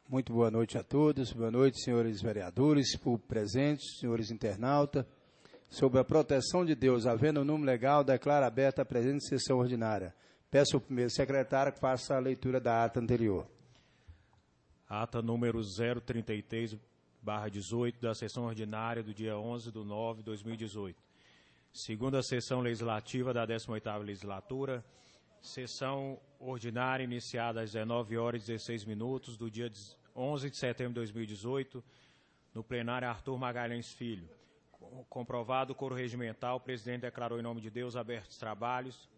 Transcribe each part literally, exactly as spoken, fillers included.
Muito boa noite a todos, boa noite, senhores vereadores, público presentes, senhores internautas. Sob a proteção de Deus, havendo o número legal, declaro aberta a presente sessão ordinária. Peço ao primeiro secretário que faça a leitura da ata anterior. Ata número zero trinta e três barra dezoito da sessão ordinária do dia onze de nove de dois mil e dezoito. Segunda sessão legislativa da décima oitava legislatura. Sessão ordinária iniciada às dezenove horas e dezesseis minutos do dia onze de setembro de dois mil e dezoito, no plenário Arthur Magalhães Filho. Comprovado o coro regimental, o presidente declarou em nome de Deus abertos os trabalhos,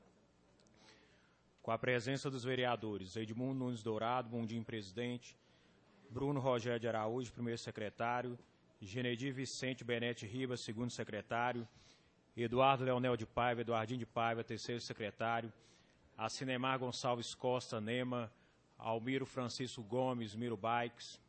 com a presença dos vereadores Edmundo Nunes Dourado, Mundim, presidente, Bruno Rogério de Araújo, primeiro secretário, Genedir Vicente Benete Ribas, segundo secretário, Eduardo Leonel de Paiva, Eduardinho de Paiva, terceiro secretário, Acinemar Gonçalves Costa, Nema, Almiro Francisco Gomes, Miro Bikes,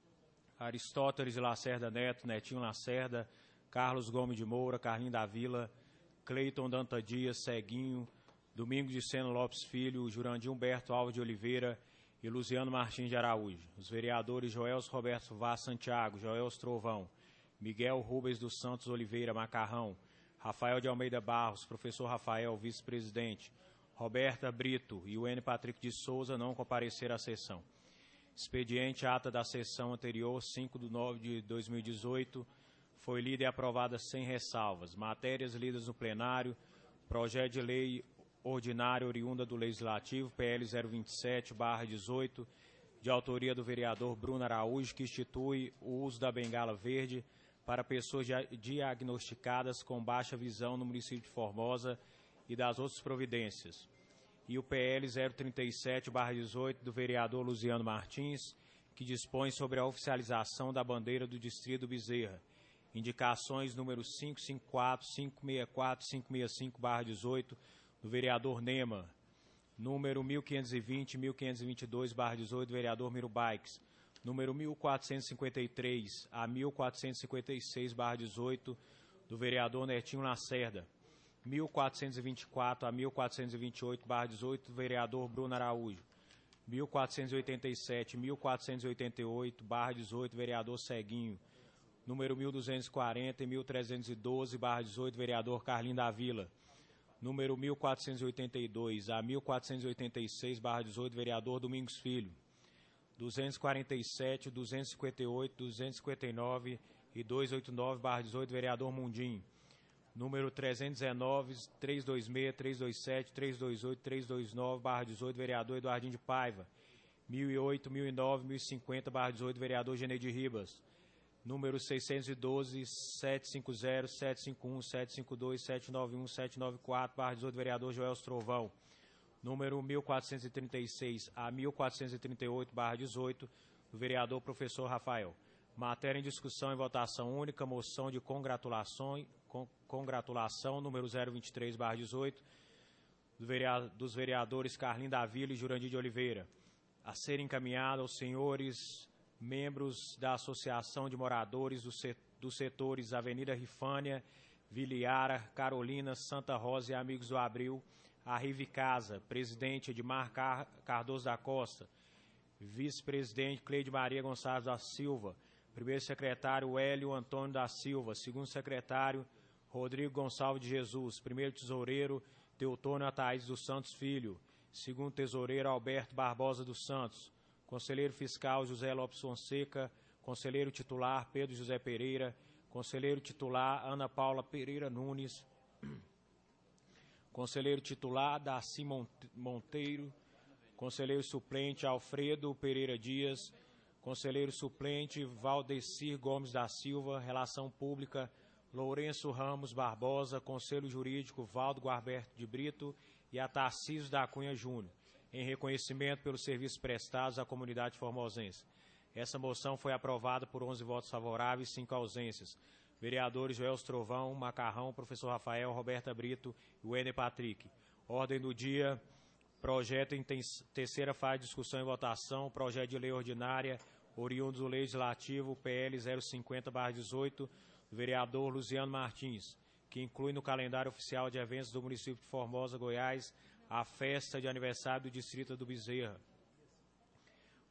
Aristóteles de Lacerda Neto, Netinho Lacerda, Carlos Gomes de Moura, Carlinho da Vila, Cleiton Danta Dias, Ceguinho, Domingos de Sena Lopes Filho, Jurandir Humberto Alves de Oliveira e Luziano Martins de Araújo. Os vereadores Joels Roberto Vaz Santiago, Joels Trovão, Miguel Rubens dos Santos Oliveira Macarrão, Rafael de Almeida Barros, professor Rafael, vice-presidente, Roberta Brito e o N. Patrick de Souza não compareceram à sessão. Expediente ata da sessão anterior, cinco de nove de dois mil e dezoito, foi lida e aprovada sem ressalvas. Matérias lidas no plenário, projeto de lei ordinária oriunda do Legislativo, P L zero vinte e sete barra dezoito, de autoria do vereador Bruno Araújo, que institui o uso da bengala verde para pessoas diagnosticadas com baixa visão no município de Formosa e das outras providências. E o P L zero trinta e sete barra dezoito do vereador Luziano Martins, que dispõe sobre a oficialização da bandeira do Distrito Bezerra. Indicações número cinco cinco quatro, cinco seis quatro, cinco seis cinco barra dezoito do vereador Nema. Número mil quinhentos e vinte, mil quinhentos e vinte e dois barra dezoito do vereador Miro Bikes. Número mil quatrocentos e cinquenta e três a mil quatrocentos e cinquenta e seis barra dezoito do vereador Netinho Lacerda. mil quatrocentos e vinte e quatro a mil quatrocentos e vinte e oito barra dezoito do vereador Bruno Araújo. mil quatrocentos e oitenta e sete, mil quatrocentos e oitenta e oito barra dezoito do vereador Ceguinho. Número mil duzentos e quarenta e mil trezentos e doze barra dezoito do vereador Carlinho da Vila. Número mil quatrocentos e oitenta e dois a mil quatrocentos e oitenta e seis barra dezoito do vereador Domingos Filho. duzentos e quarenta e sete, duzentos e cinquenta e oito, duzentos e cinquenta e nove e duzentos e oitenta e nove barra dezoito do vereador Mundim. Número trezentos e dezenove, trezentos e vinte e seis, trezentos e vinte e sete, trezentos e vinte e oito, trezentos e vinte e nove barra dezoito, vereador Eduardinho de Paiva. mil e oito, mil e nove, mil e cinquenta barra dezoito, vereador Genedir Ribas. Número seiscentos e doze, setecentos e cinquenta, setecentos e cinquenta e um, setecentos e cinquenta e dois, setecentos e noventa e um, setecentos e noventa e quatro barra dezoito, vereador Joels Trovão. Número mil quatrocentos e trinta e seis a mil quatrocentos e trinta e oito barra dezoito, do vereador professor Rafael. Matéria em discussão e votação única, moção de congratulação, con, congratulação número zero vinte e três barra dezoito, do vereador, dos vereadores Carlinho da Vila e Jurandir de Oliveira, a ser encaminhada aos senhores membros da Associação de Moradores do set, dos setores Avenida Rifânia, Viliara, Carolina, Santa Rosa e Amigos do Abril, a Rive Casa, presidente Edmar Car Cardoso da Costa, vice-presidente Cleide Maria Gonçalves da Silva, primeiro secretário Hélio Antônio da Silva, segundo secretário Rodrigo Gonçalves de Jesus, primeiro tesoureiro Teutônio Ataídes dos Santos Filho, segundo tesoureiro Alberto Barbosa dos Santos, conselheiro fiscal José Lopes Fonseca, conselheiro titular Pedro José Pereira, conselheiro titular Ana Paula Pereira Nunes, conselheiro titular Daci Monteiro, conselheiro suplente Alfredo Pereira Dias, conselheiro suplente Valdecir Gomes da Silva, relação pública Lourenço Ramos Barbosa, conselho jurídico Valdo Guarberto de Brito e a Tarcísio da Cunha Júnior, em reconhecimento pelos serviços prestados à comunidade formosense. Essa moção foi aprovada por onze votos favoráveis e cinco ausências. Vereadores Joels Trovão, Macarrão, professor Rafael, Roberta Brito e o N. Patrick. Ordem do dia, projeto em terceira fase de discussão e votação, projeto de lei ordinária, oriundo do Legislativo, P L zero cinquenta barra dezoito, do vereador Luziano Martins, que inclui no calendário oficial de eventos do município de Formosa, Goiás, a festa de aniversário do Distrito do Bezerra.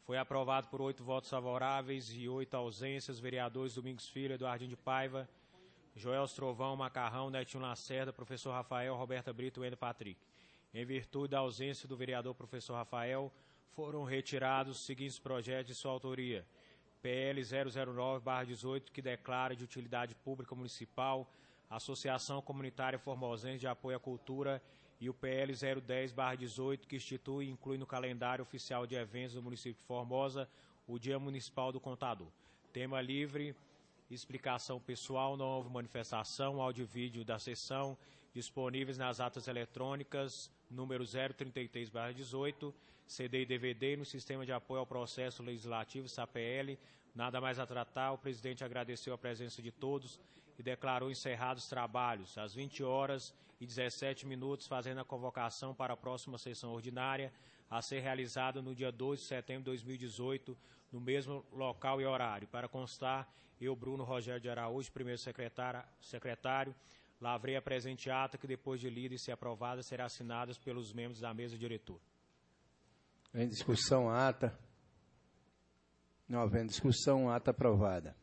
Foi aprovado por oito votos favoráveis e oito ausências. Vereadores Domingos Filho, Eduardinho de Paiva, Joel Trovão, Macarrão, Netinho Lacerda, professor Rafael, Roberta Brito e Wender Patrick. Em virtude da ausência do vereador professor Rafael, foram retirados os seguintes projetos de sua autoria. P L zero zero nove barra dezoito, que declara de utilidade pública municipal a Associação Comunitária Formosense de Apoio à Cultura, e o P L zero dez barra dezoito, que institui e inclui no calendário oficial de eventos do município de Formosa o Dia Municipal do Contador. Tema livre, explicação pessoal, não houve manifestação, áudio e vídeo da sessão disponíveis nas atas eletrônicas, número zero trinta e três barra dezoito, C D e D V D no Sistema de Apoio ao Processo Legislativo, S A P L. Nada mais a tratar, o presidente agradeceu a presença de todos e declarou encerrados os trabalhos às vinte horas e dezessete minutos, fazendo a convocação para a próxima sessão ordinária a ser realizada no dia doze de setembro de dois mil e dezoito, no mesmo local e horário. Para constar, eu, Bruno Rogério de Araújo, primeiro secretário, secretário lavrei a presente ata, que depois de lida e se aprovada, será assinada pelos membros da mesa diretora. Em discussão, a ata. Não havendo discussão, a ata aprovada.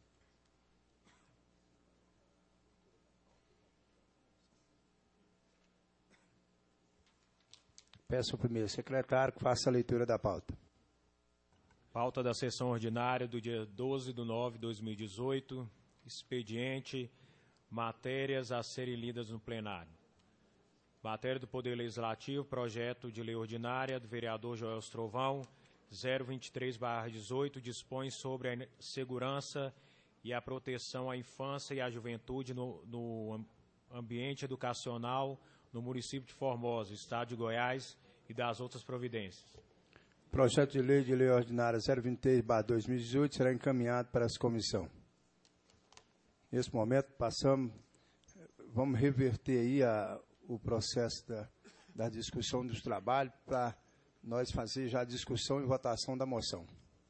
Peço ao primeiro secretário que faça a leitura da pauta. Pauta da sessão ordinária do dia doze de nove de dois mil e dezoito. Expediente, matérias a serem lidas no plenário. Matéria do Poder Legislativo, projeto de lei ordinária do vereador Joel Trovão, zero vinte e três barra dezoito, dispõe sobre a segurança e a proteção à infância e à juventude no, no ambiente educacional no município de Formosa, estado de Goiás, e das outras providências. Projeto de lei de lei ordinária zero vinte e três barra dois mil e dezoito será encaminhado para essa comissão. Nesse momento, passamos, vamos reverter aí a, o processo da, da discussão dos trabalhos para nós fazer já a discussão e votação da moção.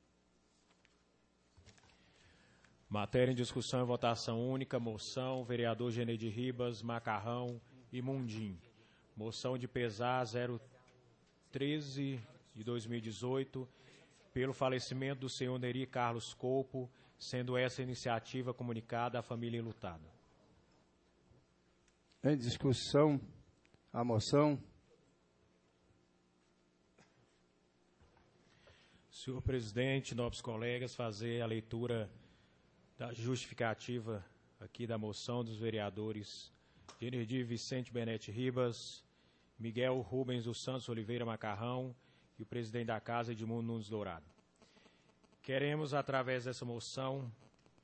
Matéria em discussão e votação única, moção, vereador Genedi Ribas, Macarrão e Mundim. Moção de pesar zero treze de dois mil e dezoito, pelo falecimento do senhor Neri Carlos Coupo, sendo essa iniciativa comunicada à família enlutada. Em discussão, a moção. Senhor presidente, nobres colegas, fazer a leitura da justificativa aqui da moção dos vereadores Genedi Vicente Benete Ribas, Miguel Rubens dos Santos Oliveira Macarrão e o presidente da Casa, Edmundo Nunes Dourado. Queremos, através dessa moção,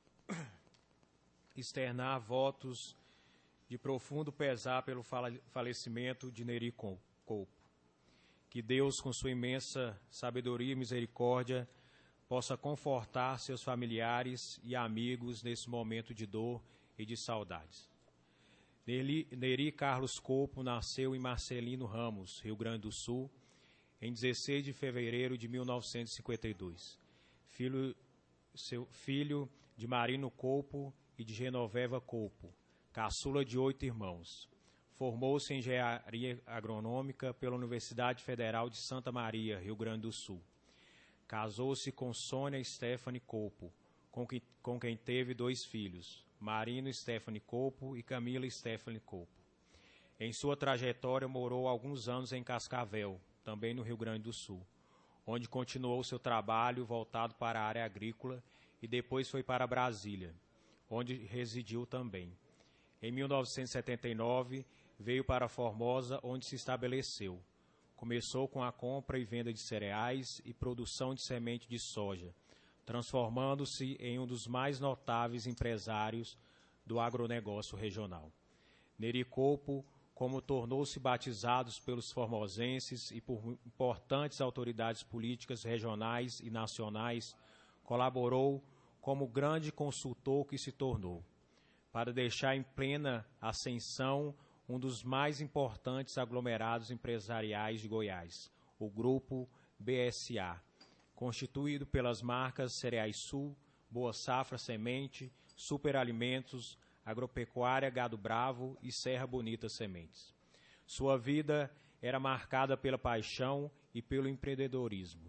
externar votos de profundo pesar pelo falecimento de Neri Coupo. Que Deus, com sua imensa sabedoria e misericórdia, possa confortar seus familiares e amigos nesse momento de dor e de saudades. Neri, Neri Carlos Coupo nasceu em Marcelino Ramos, Rio Grande do Sul, em dezesseis de fevereiro de mil novecentos e cinquenta e dois. Filho, seu, filho de Marino Coupo e de Genoveva Coupo, caçula de oito irmãos. Formou-se em engenharia agronômica pela Universidade Federal de Santa Maria, Rio Grande do Sul. Casou-se com Sônia Stephanie Coupo, com, que, com quem teve dois filhos, Marino Stephanie Coupo e Camila Stephanie Coupo. Em sua trajetória, morou alguns anos em Cascavel, também no Rio Grande do Sul, onde continuou seu trabalho voltado para a área agrícola e depois foi para Brasília, onde residiu também. Em mil novecentos e setenta e nove, veio para Formosa, onde se estabeleceu. Começou com a compra e venda de cereais e produção de semente de soja, transformando-se em um dos mais notáveis empresários do agronegócio regional. Neri Coupo, como tornou-se batizados pelos formosenses e por importantes autoridades políticas regionais e nacionais, colaborou como grande consultor que se tornou, para deixar em plena ascensão um dos mais importantes aglomerados empresariais de Goiás, o Grupo B S A, constituído pelas marcas Cereais Sul, Boa Safra Semente, Superalimentos, Agropecuária Gado Bravo e Serra Bonita Sementes. Sua vida era marcada pela paixão e pelo empreendedorismo, que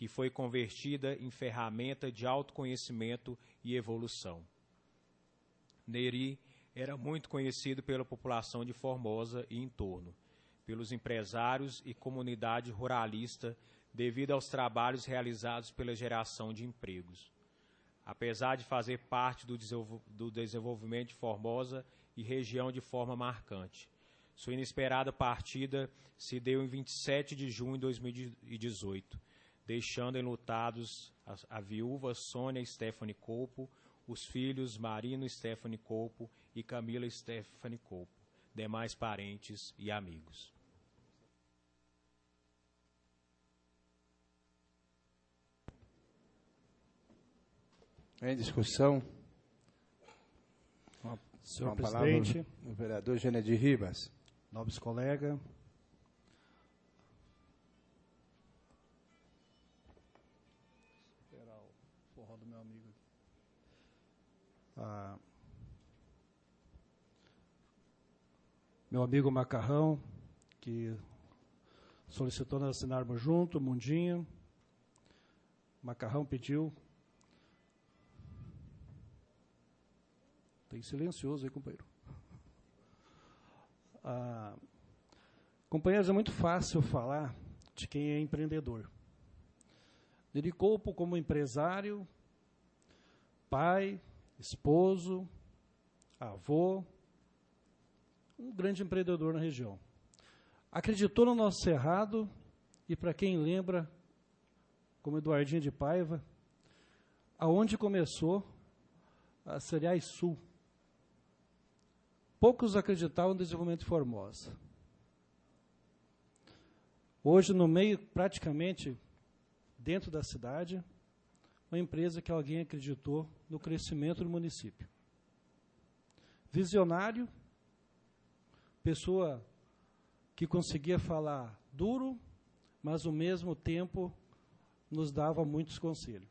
que foi convertida em ferramenta de autoconhecimento e evolução. Neri era muito conhecido pela população de Formosa e entorno, pelos empresários e comunidade ruralista, devido aos trabalhos realizados pela geração de empregos. Apesar de fazer parte do desenvolvimento de Formosa e região de forma marcante, sua inesperada partida se deu em vinte e sete de junho de dois mil e dezoito, deixando enlutados a, a viúva Sônia Stephanie Colpo, os filhos Marino Stephanie Colpo e Camila Stephanie Colpo, demais parentes e amigos. Em discussão, uma, senhor uma presidente, palavra do vereador Genedir Ribas. Nobres colegas, esperar o forró do meu amigo aqui. Ah, meu amigo Macarrão, que solicitou nós assinarmos junto, Mundinho. Macarrão pediu. Tem silencioso aí, companheiro. Ah, companheiros, é muito fácil falar de quem é empreendedor. Neri Colpo, como empresário, pai, esposo, avô, um grande empreendedor na região. Acreditou no nosso cerrado e, para quem lembra, como Eduardinho de Paiva, aonde começou a Cereais Sul. Poucos acreditavam no desenvolvimento de Formosa. Hoje, no meio, praticamente, dentro da cidade, uma empresa que alguém acreditou no crescimento do município. Visionário, pessoa que conseguia falar duro, mas, ao mesmo tempo, nos dava muitos conselhos.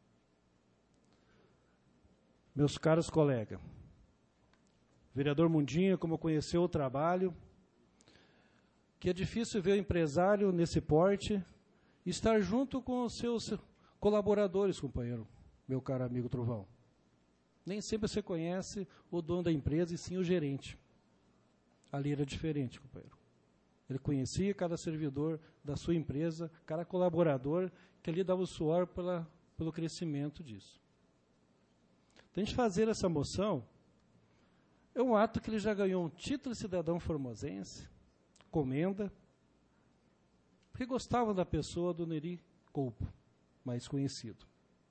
Meus caros colegas, vereador Mundinho, como conheceu o trabalho, que é difícil ver o empresário nesse porte estar junto com os seus colaboradores, companheiro, meu caro amigo Trovão. Nem sempre você conhece o dono da empresa e sim o gerente. Ali era diferente, companheiro. Ele conhecia cada servidor da sua empresa, cada colaborador, que ali dava o suor pela, pelo crescimento disso. Então, a gente fazer essa moção é um ato que ele já ganhou um título de cidadão formosense, comenda, porque gostavam da pessoa do Neri Colpo, mais conhecido.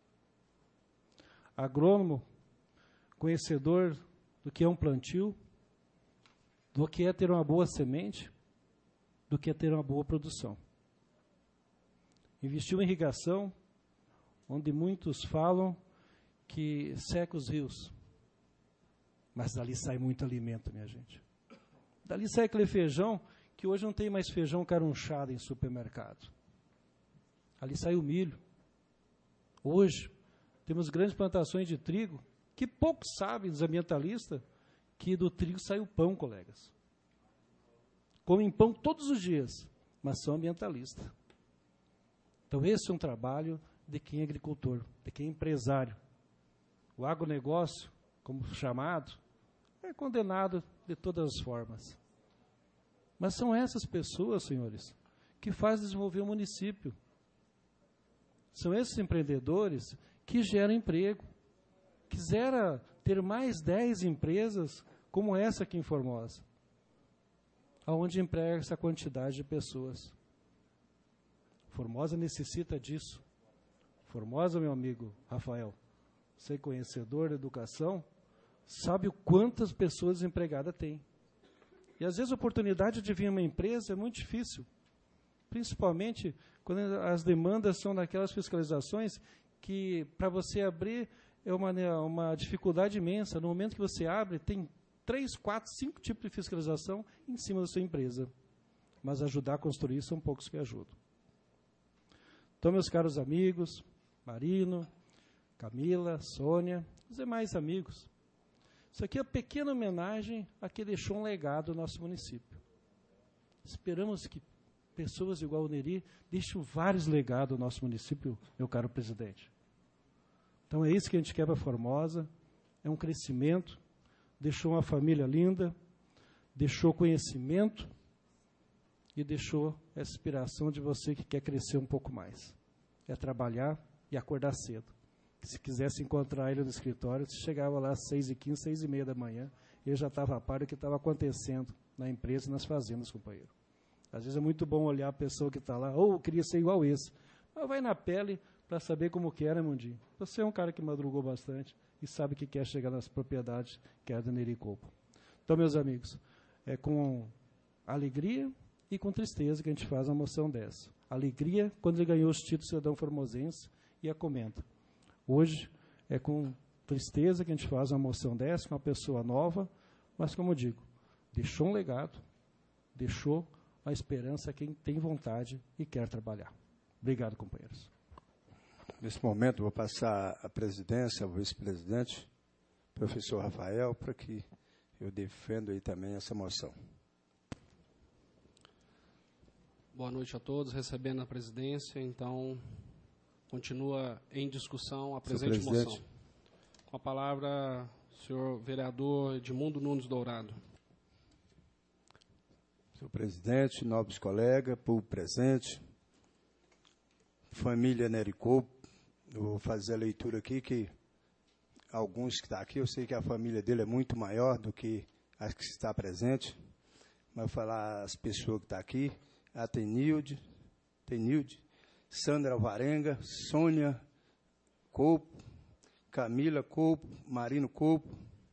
Agrônomo, conhecedor do que é um plantio, do que é ter uma boa semente, do que é ter uma boa produção. Investiu em irrigação, onde muitos falam que seca os rios. Mas dali sai muito alimento, minha gente. Dali sai aquele feijão, que hoje não tem mais feijão carunchado em supermercado. Ali sai o milho. Hoje, temos grandes plantações de trigo, que poucos sabem, os ambientalistas, que do trigo sai o pão, colegas. Comem pão todos os dias, mas são ambientalistas. Então, esse é um trabalho de quem é agricultor, de quem é empresário. O agronegócio, como chamado, é condenado de todas as formas. Mas são essas pessoas, senhores, que fazem desenvolver o município. São esses empreendedores que geram emprego. Quisera ter mais dez empresas como essa aqui em Formosa, onde emprega essa quantidade de pessoas. Formosa necessita disso. Formosa, meu amigo Rafael, você é conhecedor da educação, sabe o quantas pessoas desempregadas tem. E às vezes a oportunidade de vir uma empresa é muito difícil, principalmente quando as demandas são daquelas fiscalizações que para você abrir é uma, uma dificuldade imensa. No momento que você abre, tem três, quatro, cinco tipos de fiscalização em cima da sua empresa. Mas ajudar a construir são poucos que ajudam. Então, meus caros amigos, Marino, Camila, Sônia, os demais amigos, isso aqui é uma pequena homenagem a quem deixou um legado no nosso município. Esperamos que pessoas igual o Neri deixam vários legados ao nosso município, meu caro presidente. Então é isso que a gente quer para Formosa, é um crescimento, deixou uma família linda, deixou conhecimento e deixou essa inspiração de você que quer crescer um pouco mais. É trabalhar e acordar cedo. Se quisesse encontrar ele no escritório, você chegava lá às seis e quinze, seis e meia da manhã, ele já estava a par do que estava acontecendo na empresa e nas fazendas, companheiro. Às vezes é muito bom olhar a pessoa que está lá, ou oh, queria ser igual esse. Mas vai na pele para saber como que era, Mundinho. Você é um cara que madrugou bastante e sabe que quer chegar nas propriedades que é do Neri Coupo. Então, meus amigos, é com alegria e com tristeza que a gente faz uma moção dessa. Alegria quando ele ganhou os títulos de cidadão formosense e a comenta. Hoje é com tristeza que a gente faz uma moção dessa, com uma pessoa nova, mas, como eu digo, deixou um legado, deixou a esperança a quem tem vontade e quer trabalhar. Obrigado, companheiros. Nesse momento, vou passar a presidência ao vice-presidente, professor Rafael, para que eu defenda aí também essa moção. Boa noite a todos, recebendo a presidência, então, continua em discussão a presente moção. Com a palavra, senhor vereador Edmundo Nunes Dourado. Senhor presidente, nobres colegas, povo presente, família Neri Coupo, eu vou fazer a leitura aqui, que alguns que estão aqui, eu sei que a família dele é muito maior do que as que está presente, mas vou falar as pessoas que estão aqui, a Tenilde, Tenilde, Sandra Alvarenga, Sônia Coupo, Camila Coupo, Marino Coupo,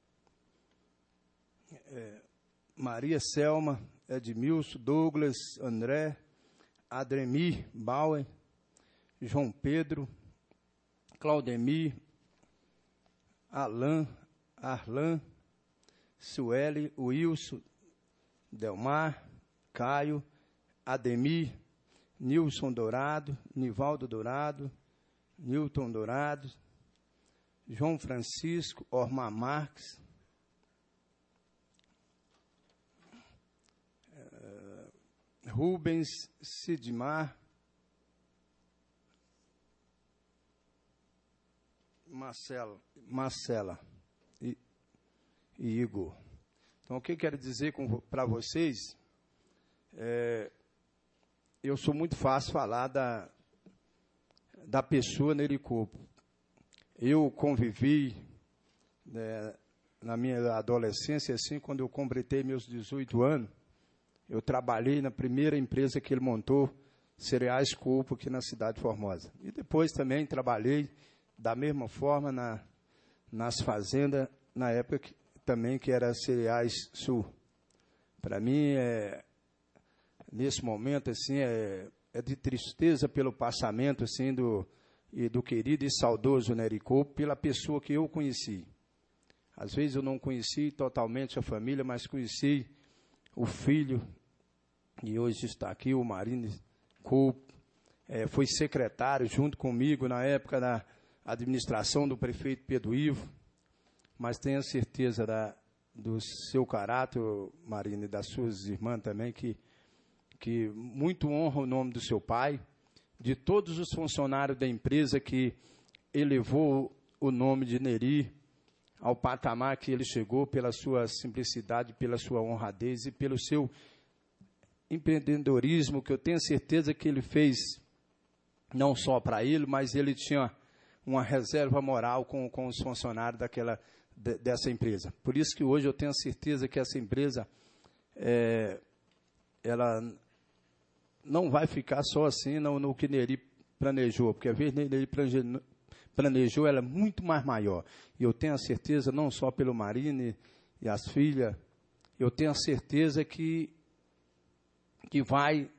é, Maria Selma, Edmilson, Douglas, André, Adremir, Bauer, João Pedro, Claudemir, Alain, Arlan, Sueli, Wilson, Delmar, Caio, Ademir, Nilson Dourado, Nivaldo Dourado, Nilton Dourado, João Francisco, Ormar Marques, uh, Rubens, Sidmar, Marcelo, Marcela e, e Igor. Então, o que eu quero dizer para vocês, é, eu sou muito fácil falar da, da pessoa Neri Coupo. Eu convivi, né, na minha adolescência, assim, quando eu completei meus dezoito anos, eu trabalhei na primeira empresa que ele montou, Cereais Coupo, aqui na cidade de Formosa. E depois também trabalhei da mesma forma na, nas fazendas, na época que, também que era Cereais Sul. Para mim, é, nesse momento, assim, é, é de tristeza pelo passamento, assim, do, e do querido e saudoso Neri Coupo, pela pessoa que eu conheci. Às vezes eu não conheci totalmente a família, mas conheci o filho, e hoje está aqui, o Marino Coupo, é, foi secretário junto comigo na época da administração do prefeito Pedro Ivo, mas tenho certeza da, do seu caráter, Marina, e das suas irmãs também, que, que muito honra o nome do seu pai, de todos os funcionários da empresa que elevou o nome de Neri ao patamar que ele chegou pela sua simplicidade, pela sua honradez e pelo seu empreendedorismo, que eu tenho certeza que ele fez não só para ele, mas ele tinha uma reserva moral com, com os funcionários daquela, de, dessa empresa. Por isso que hoje eu tenho certeza que essa empresa, é, ela não vai ficar só assim no, no que Neri planejou, porque a vez que Neri planejou, planejou, ela é muito mais maior. E eu tenho a certeza, não só pelo Marine e as filhas, eu tenho a certeza que, que vai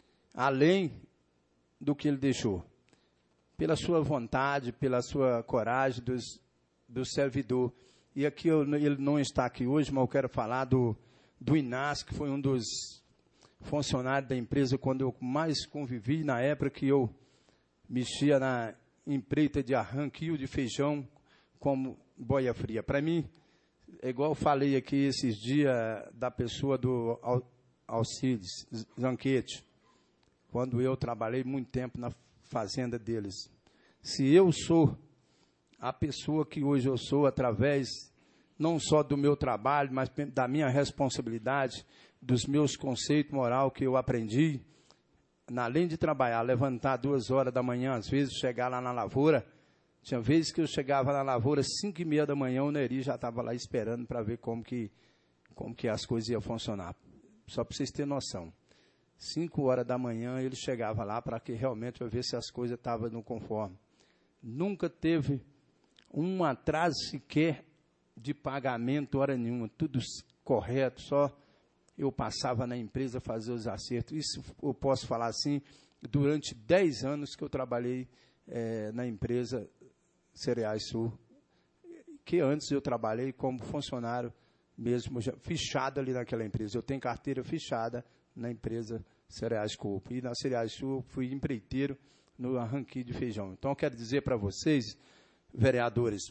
além do que ele deixou. Pela sua vontade, pela sua coragem dos, do servidor. E aqui, eu, ele não está aqui hoje, mas eu quero falar do, do Inácio, que foi um dos funcionários da empresa quando eu mais convivi, na época que eu mexia na empreita de arranquio de feijão como boia fria. Para mim, é igual eu falei aqui esses dias da pessoa do Al, Alcides Zanquete. quando eu trabalhei muito tempo na fazenda deles. Se eu sou a pessoa que hoje eu sou, através não só do meu trabalho, mas da minha responsabilidade, dos meus conceitos moral que eu aprendi, além de trabalhar, levantar duas horas da manhã, às vezes chegar lá na lavoura, tinha vezes que eu chegava na lavoura, cinco e meia da manhã, o Neri já estava lá esperando para ver como que, como que as coisas iam funcionar. Só para vocês terem noção. Cinco horas da manhã, ele chegava lá para que realmente eu ver se as coisas estavam no conforme. Nunca teve um atraso sequer de pagamento, hora nenhuma, tudo correto, só eu passava na empresa fazer os acertos. Isso eu posso falar assim, durante dez anos que eu trabalhei é, na empresa Cereais Sul, que antes eu trabalhei como funcionário mesmo, já, fichado ali naquela empresa. Eu tenho carteira fichada na empresa Cereais Coop. E na Cereais Sul fui empreiteiro no arranque de feijão. Então, eu quero dizer para vocês, vereadores,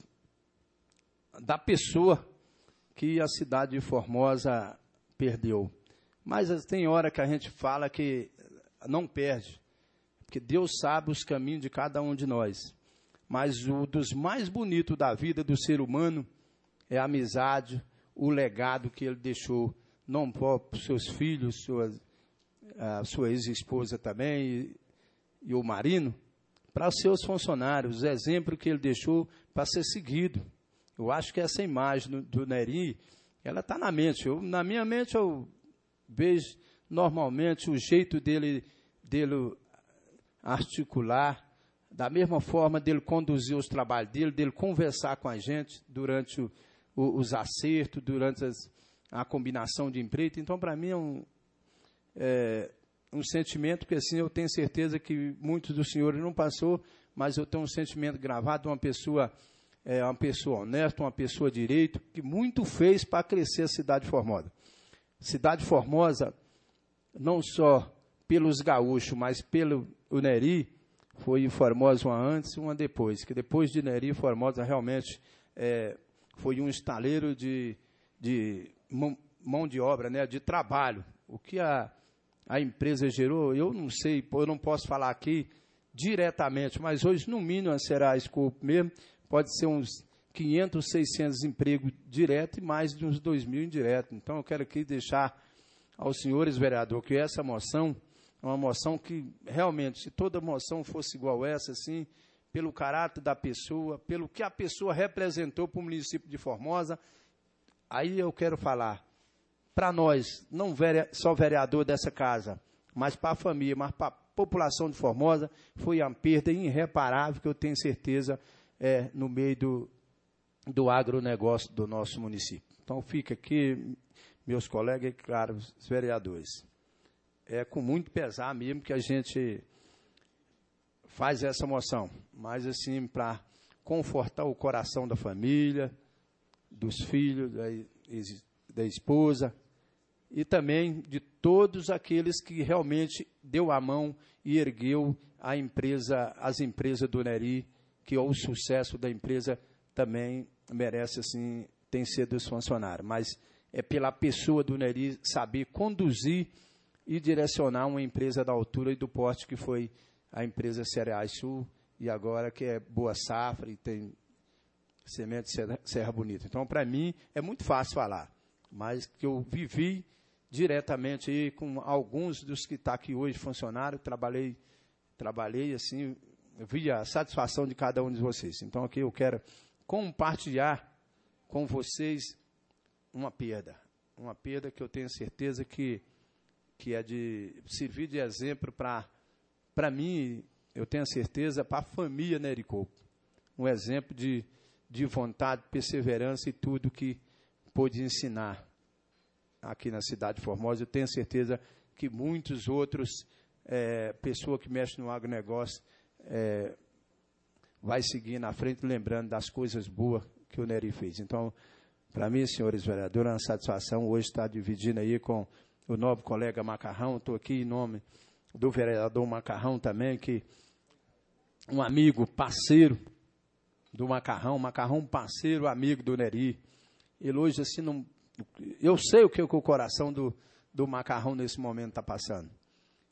da pessoa que a cidade de Formosa perdeu. Mas tem hora que a gente fala que não perde, porque Deus sabe os caminhos de cada um de nós. Mas o dos mais bonitos da vida do ser humano é a amizade, o legado que ele deixou, não só para os seus filhos, sua, a sua ex-esposa também, e, e o marido, para os seus funcionários, o exemplo que ele deixou para ser seguido. Eu acho que essa imagem do, do Neri, ela está na mente. Eu, na minha mente, eu vejo normalmente o jeito dele, dele articular, da mesma forma dele conduzir os trabalhos dele, dele conversar com a gente durante o, o, os acertos, durante as, a combinação de empreito. Então, para mim, é um, é um sentimento que, assim, eu tenho certeza que muitos dos senhores não passou, mas eu tenho um sentimento gravado de uma pessoa, é, uma pessoa honesta, uma pessoa direito, que muito fez para crescer a cidade de Formosa. Cidade de Formosa, não só pelos gaúchos, mas pelo o Neri, foi Formosa uma antes e uma depois, que depois de Neri, Formosa realmente é, foi um estaleiro de, de mão, mão de obra, né, de trabalho. O que a, a empresa gerou, eu não sei, eu não posso falar aqui diretamente, mas hoje, no mínimo, será a Scoop mesmo, pode ser uns quinhentos, seiscentos empregos diretos e mais de uns dois mil indiretos. Então, eu quero aqui deixar aos senhores vereadores que essa moção é uma moção que, realmente, se toda moção fosse igual essa, assim, pelo caráter da pessoa, pelo que a pessoa representou para o município de Formosa, aí eu quero falar, para nós, não só vereador dessa casa, mas para a família, mas para a população de Formosa, foi uma perda irreparável, que eu tenho certeza, é, no meio do, do agronegócio do nosso município. Então, fica aqui, meus colegas e, claro, os vereadores. É com muito pesar mesmo que a gente faz essa moção, mas assim, para confortar o coração da família, dos filhos, da, da esposa, e também de todos aqueles que realmente deu a mão e ergueu a empresa, as empresas do Neri, que o sucesso da empresa também merece, assim, tem sido dos funcionários, mas é pela pessoa do Neri saber conduzir e direcionar uma empresa da altura e do porte que foi a empresa Cereais Sul, e agora que é Boa Safra e tem semente Serra Bonita. Então, para mim, é muito fácil falar, mas que eu vivi diretamente aí com alguns dos que estão tá aqui hoje, funcionários, trabalhei, trabalhei assim, vi a satisfação de cada um de vocês. Então, aqui eu quero compartilhar com vocês uma perda, uma perda que eu tenho certeza que que é de servir de exemplo para, para mim, eu tenho certeza, para a família Neri Coop. Um exemplo de, de vontade, perseverança e tudo que pôde ensinar aqui na cidade de Formosa. Eu tenho certeza que muitos outros, é, pessoas que mexem no agronegócio, é, vai seguir na frente, lembrando das coisas boas que o Neri fez. Então, para mim, senhores vereadores, é uma satisfação hoje estar dividindo aí com o novo colega Macarrão. Estou aqui em nome do vereador Macarrão também, que um amigo, parceiro do Macarrão, Macarrão parceiro, amigo do Neri. Ele hoje, assim, não, eu sei o que, o que o coração do, do Macarrão nesse momento está passando.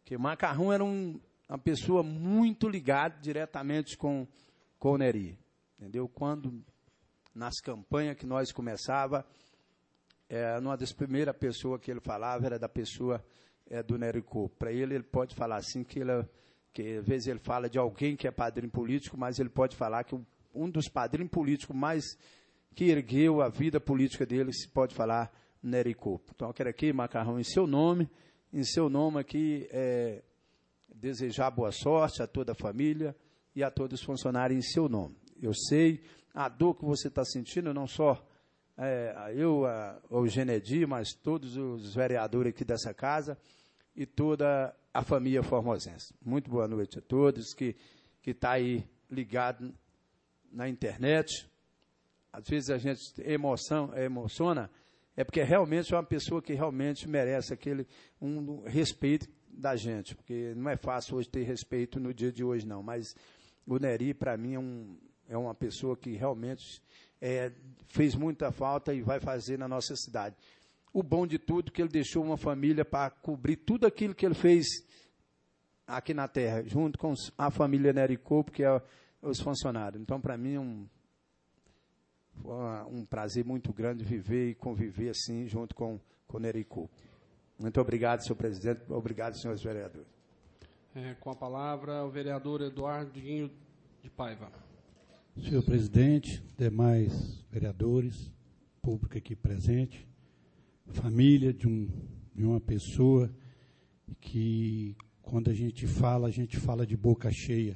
Porque Macarrão era um, uma pessoa muito ligada diretamente com, com o Nery. Entendeu? Quando, nas campanhas que nós começava, é, uma das primeiras pessoas que ele falava era da pessoa é, do Nery Coupe. Para ele, ele pode falar assim, que, ele, que às vezes ele fala de alguém que é padrinho político, mas ele pode falar que um dos padrinhos políticos mais que ergueu a vida política dele, se pode falar, Nery Coupe. Então, eu quero aqui, Macarrão, em seu nome, em seu nome aqui, é, desejar boa sorte a toda a família e a todos os funcionários em seu nome. Eu sei a dor que você está sentindo, não só é, eu, a, o Genedi, mas todos os vereadores aqui dessa casa e toda a família formosense. Muito boa noite a todos que que está aí ligado na internet. Às vezes a gente emoção, emociona, é porque realmente é uma pessoa que realmente merece aquele um respeito da gente, porque não é fácil hoje ter respeito no dia de hoje, não, mas o Nery, para mim, é, um, é uma pessoa que realmente é, fez muita falta e vai fazer na nossa cidade. O bom de tudo é que ele deixou uma família para cobrir tudo aquilo que ele fez aqui na terra, junto com a família Nery Coupe, que é os funcionários. Então, para mim, é um, um prazer muito grande viver e conviver assim, junto com, com o Nery Coupe. Muito obrigado, senhor presidente. Obrigado, senhores vereadores. É, com a palavra, o vereador Eduardinho de Paiva. Senhor presidente, demais vereadores, público aqui presente, família de, um, de uma pessoa que, quando a gente fala, a gente fala de boca cheia.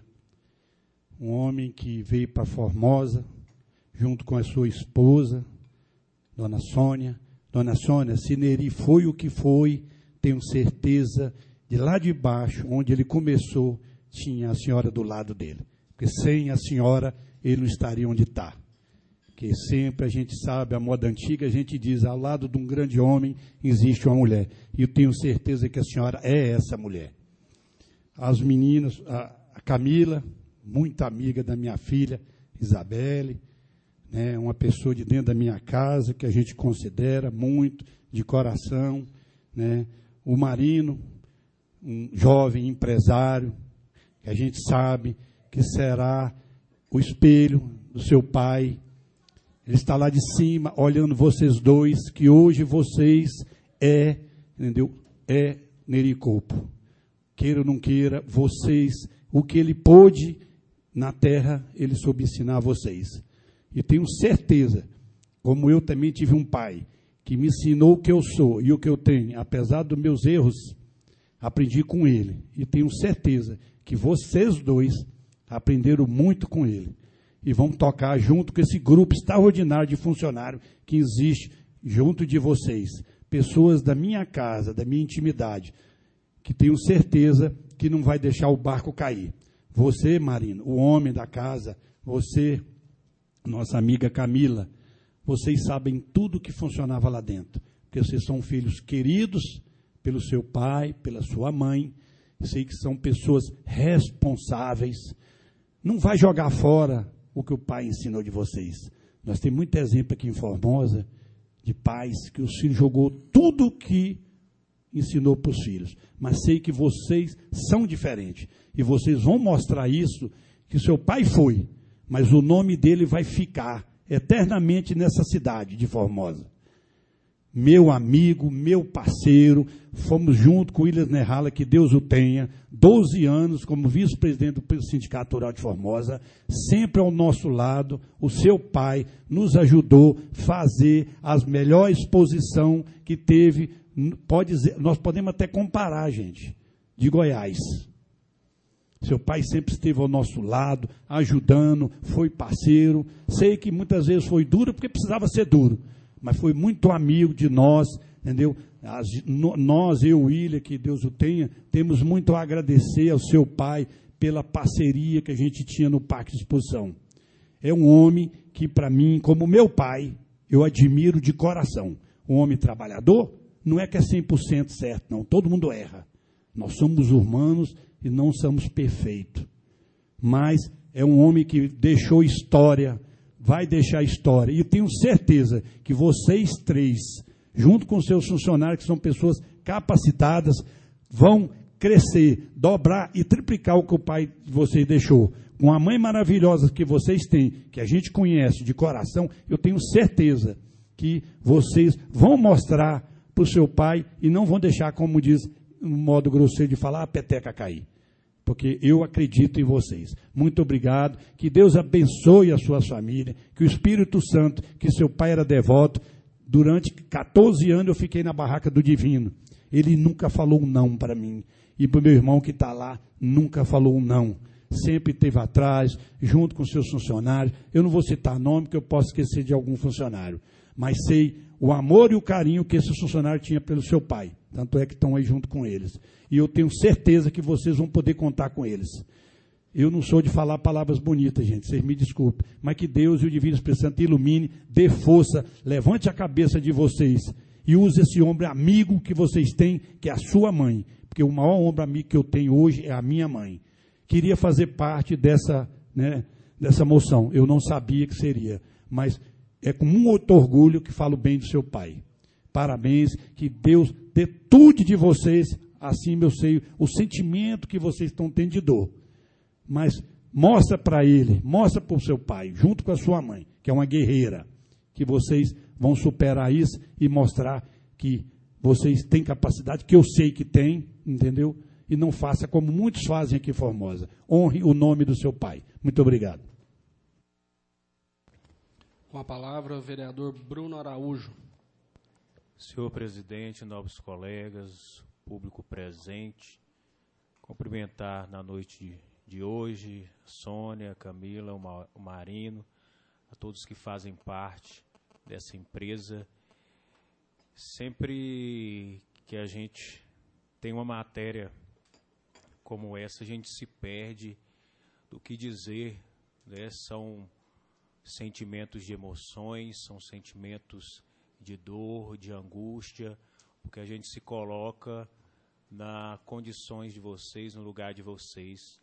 Um homem que veio para Formosa, junto com a sua esposa, Dona Sônia. Dona Sônia, se Nery foi o que foi, tenho certeza, de lá de baixo, onde ele começou, tinha a senhora do lado dele. Porque sem a senhora, ele não estaria onde está. Porque sempre a gente sabe, a moda antiga, a gente diz, ao lado de um grande homem, existe uma mulher. E eu tenho certeza que a senhora é essa mulher. As meninas, a, a Camila, muito amiga da minha filha, Isabelle, né, uma pessoa de dentro da minha casa, que a gente considera muito, de coração, né, o Marino, um jovem empresário, que a gente sabe que será o espelho do seu pai. Ele está lá de cima, olhando vocês dois, que hoje vocês é, entendeu, é Nery Coupe. Queira ou não queira, vocês, o que ele pôde na terra, ele soube ensinar a vocês. E tenho certeza, como eu também tive um pai, que me ensinou o que eu sou e o que eu tenho, apesar dos meus erros, aprendi com ele. E tenho certeza que vocês dois aprenderam muito com ele. E vão tocar junto com esse grupo extraordinário de funcionários que existe junto de vocês. Pessoas da minha casa, da minha intimidade, que tenho certeza que não vai deixar o barco cair. Você, Marino, o homem da casa, você, nossa amiga Camila, vocês sabem tudo que funcionava lá dentro, porque vocês são filhos queridos pelo seu pai, pela sua mãe, sei que são pessoas responsáveis, não vai jogar fora o que o pai ensinou de vocês. Nós temos muito exemplo aqui em Formosa, de pais que os filhos jogou tudo que ensinou para os filhos, mas sei que vocês são diferentes, e vocês vão mostrar isso, que seu pai foi, mas o nome dele vai ficar eternamente nessa cidade de Formosa. Meu amigo, meu parceiro, fomos junto com o William Nerhala, que Deus o tenha, doze anos como vice-presidente do Sindicato Rural de Formosa, sempre ao nosso lado. O seu pai nos ajudou a fazer as melhores exposições que teve, pode dizer, nós podemos até comparar, gente, de Goiás. Seu pai sempre esteve ao nosso lado, ajudando, foi parceiro. Sei que muitas vezes foi duro, porque precisava ser duro, mas foi muito amigo de nós, entendeu? As, no, nós, eu e o William, que Deus o tenha, temos muito a agradecer ao seu pai pela parceria que a gente tinha no Parque de Exposição. É um homem que, para mim, como meu pai, eu admiro de coração. Um homem trabalhador, não é que é cem por cento certo, não. Todo mundo erra. Nós somos humanos e não somos perfeitos. Mas é um homem que deixou história, vai deixar história. E eu tenho certeza que vocês três, junto com seus funcionários, que são pessoas capacitadas, vão crescer, dobrar e triplicar o que o pai de vocês deixou. Com a mãe maravilhosa que vocês têm, que a gente conhece de coração, eu tenho certeza que vocês vão mostrar para o seu pai e não vão deixar, como diz um modo grosseiro de falar, a peteca cair. Porque eu acredito em vocês. Muito obrigado. Que Deus abençoe a sua família. Que o Espírito Santo, que seu pai era devoto, durante quatorze anos eu fiquei na barraca do Divino. Ele nunca falou um não para mim. E para o meu irmão que está lá, nunca falou um não. Sempre esteve atrás, junto com seus funcionários. Eu não vou citar nome, porque eu posso esquecer de algum funcionário. Mas sei o amor e o carinho que esse funcionário tinha pelo seu pai. Tanto é que estão aí junto com eles. E eu tenho certeza que vocês vão poder contar com eles. Eu não sou de falar palavras bonitas, gente, vocês me desculpem. Mas que Deus e o Divino Espírito Santo ilumine, dê força, levante a cabeça de vocês e use esse ombro amigo que vocês têm, que é a sua mãe. Porque o maior ombro amigo que eu tenho hoje é a minha mãe. Queria fazer parte dessa, né, dessa moção. Eu não sabia que seria. Mas é com muito orgulho que falo bem do seu pai. Parabéns, que Deus dê tudo de vocês, assim eu sei o sentimento que vocês estão tendo de dor. Mas mostra para ele, mostra para o seu pai, junto com a sua mãe, que é uma guerreira, que vocês vão superar isso e mostrar que vocês têm capacidade, que eu sei que tem, entendeu? E não faça como muitos fazem aqui em Formosa. Honre o nome do seu pai. Muito obrigado. Com a palavra, o vereador Bruno Araújo. Senhor presidente, nobres colegas, público presente, cumprimentar na noite de, de hoje Sônia, Camila, o Marino, a todos que fazem parte dessa empresa. Sempre que a gente tem uma matéria como essa, a gente se perde do que dizer, né? São sentimentos de emoções, são sentimentos de dor, de angústia, porque a gente se coloca nas condições de vocês, no lugar de vocês,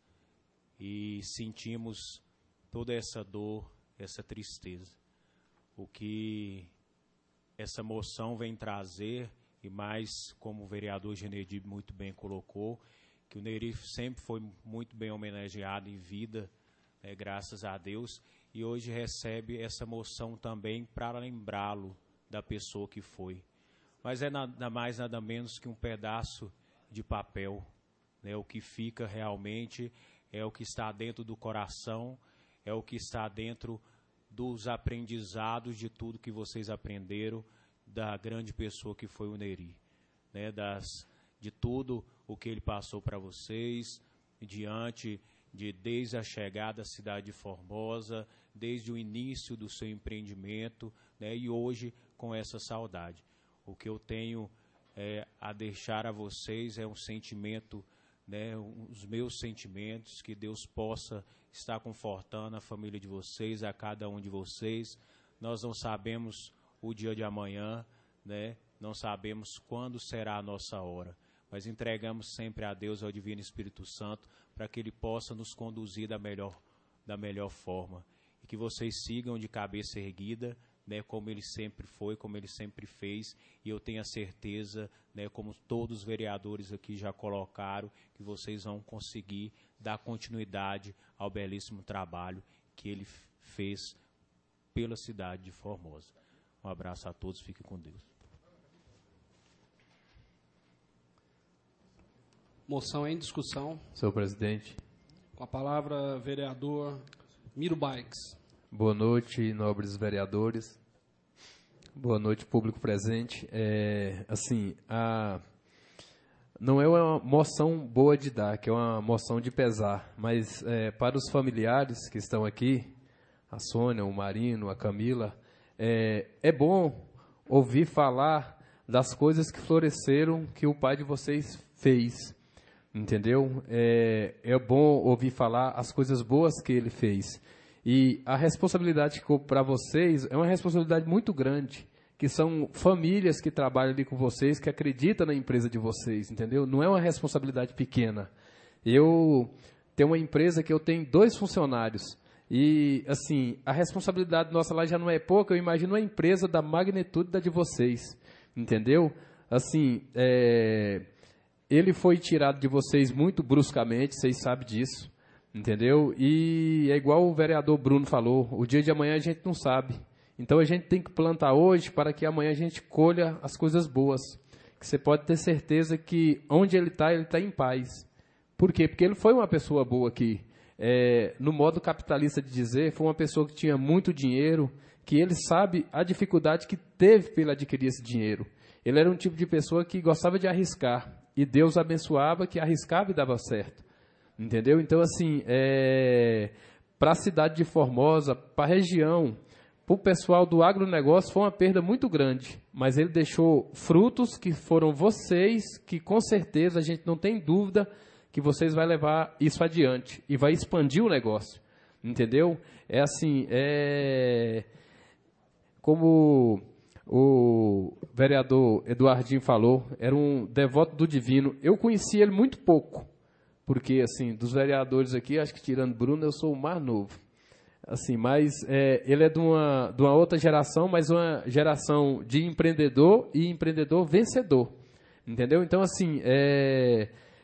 e sentimos toda essa dor, essa tristeza. O que essa moção vem trazer, e mais como o vereador Genedi muito bem colocou, que o Neri sempre foi muito bem homenageado em vida, né, graças a Deus, e hoje recebe essa moção também para lembrá-lo da pessoa que foi. Mas é nada mais, nada menos que um pedaço de papel, né? O que fica realmente é o que está dentro do coração, é o que está dentro dos aprendizados de tudo que vocês aprenderam da grande pessoa que foi o Neri, né? Das, de tudo o que ele passou para vocês, diante de desde a chegada à cidade de Formosa, desde o início do seu empreendimento, né? E hoje com essa saudade. O que eu tenho é, a deixar a vocês é um sentimento, né, os meus sentimentos, que Deus possa estar confortando a família de vocês, a cada um de vocês. Nós não sabemos o dia de amanhã, né, não sabemos quando será a nossa hora, mas entregamos sempre a Deus, ao Divino Espírito Santo, para que Ele possa nos conduzir da melhor, da melhor forma. E que vocês sigam de cabeça erguida, né, como ele sempre foi, como ele sempre fez, e eu tenho a certeza, né, como todos os vereadores aqui já colocaram, que vocês vão conseguir dar continuidade ao belíssimo trabalho que ele fez pela cidade de Formosa. Um abraço a todos, fiquem com Deus. Moção em discussão. Senhor presidente. Com a palavra, vereador Miro Baix. Boa noite, nobres vereadores. Boa noite, público presente. É, assim, a, não é uma moção boa de dar, que é uma moção de pesar, mas é, para os familiares que estão aqui, a Sônia, o Marino, a Camila, é, é bom ouvir falar das coisas que floresceram, que o pai de vocês fez, entendeu? É, é bom ouvir falar as coisas boas que ele fez. E a responsabilidade que para vocês é uma responsabilidade muito grande, que são famílias que trabalham ali com vocês, que acreditam na empresa de vocês, entendeu? Não é uma responsabilidade pequena. Eu tenho uma empresa que eu tenho dois funcionários, e, assim, a responsabilidade nossa lá já não é pouca, eu imagino uma empresa da magnitude da de vocês, entendeu? Assim, é, ele foi tirado de vocês muito bruscamente, vocês sabem disso, entendeu? E é igual o vereador Bruno falou, o dia de amanhã a gente não sabe. Então a gente tem que plantar hoje para que amanhã a gente colha as coisas boas. Que você pode ter certeza que onde ele está, ele está em paz. Por quê? Porque ele foi uma pessoa boa aqui. É, no modo capitalista de dizer, foi uma pessoa que tinha muito dinheiro, que ele sabe a dificuldade que teve para ele adquirir esse dinheiro. Ele era um tipo de pessoa que gostava de arriscar. E Deus abençoava que arriscava e dava certo. Entendeu? Então, assim, é, para a cidade de Formosa, para a região, para o pessoal do agronegócio, foi uma perda muito grande. Mas ele deixou frutos que foram vocês, que com certeza a gente não tem dúvida que vocês vão levar isso adiante e vai expandir o negócio. Entendeu? É assim, é... como o vereador Eduardinho falou, era um devoto do divino. Eu conheci ele muito pouco, porque, assim, dos vereadores aqui, acho que tirando Bruno, eu sou o mais novo. Assim, mas é, ele é de uma, de uma outra geração, mas uma geração de empreendedor e empreendedor vencedor. Entendeu? Então, assim, é,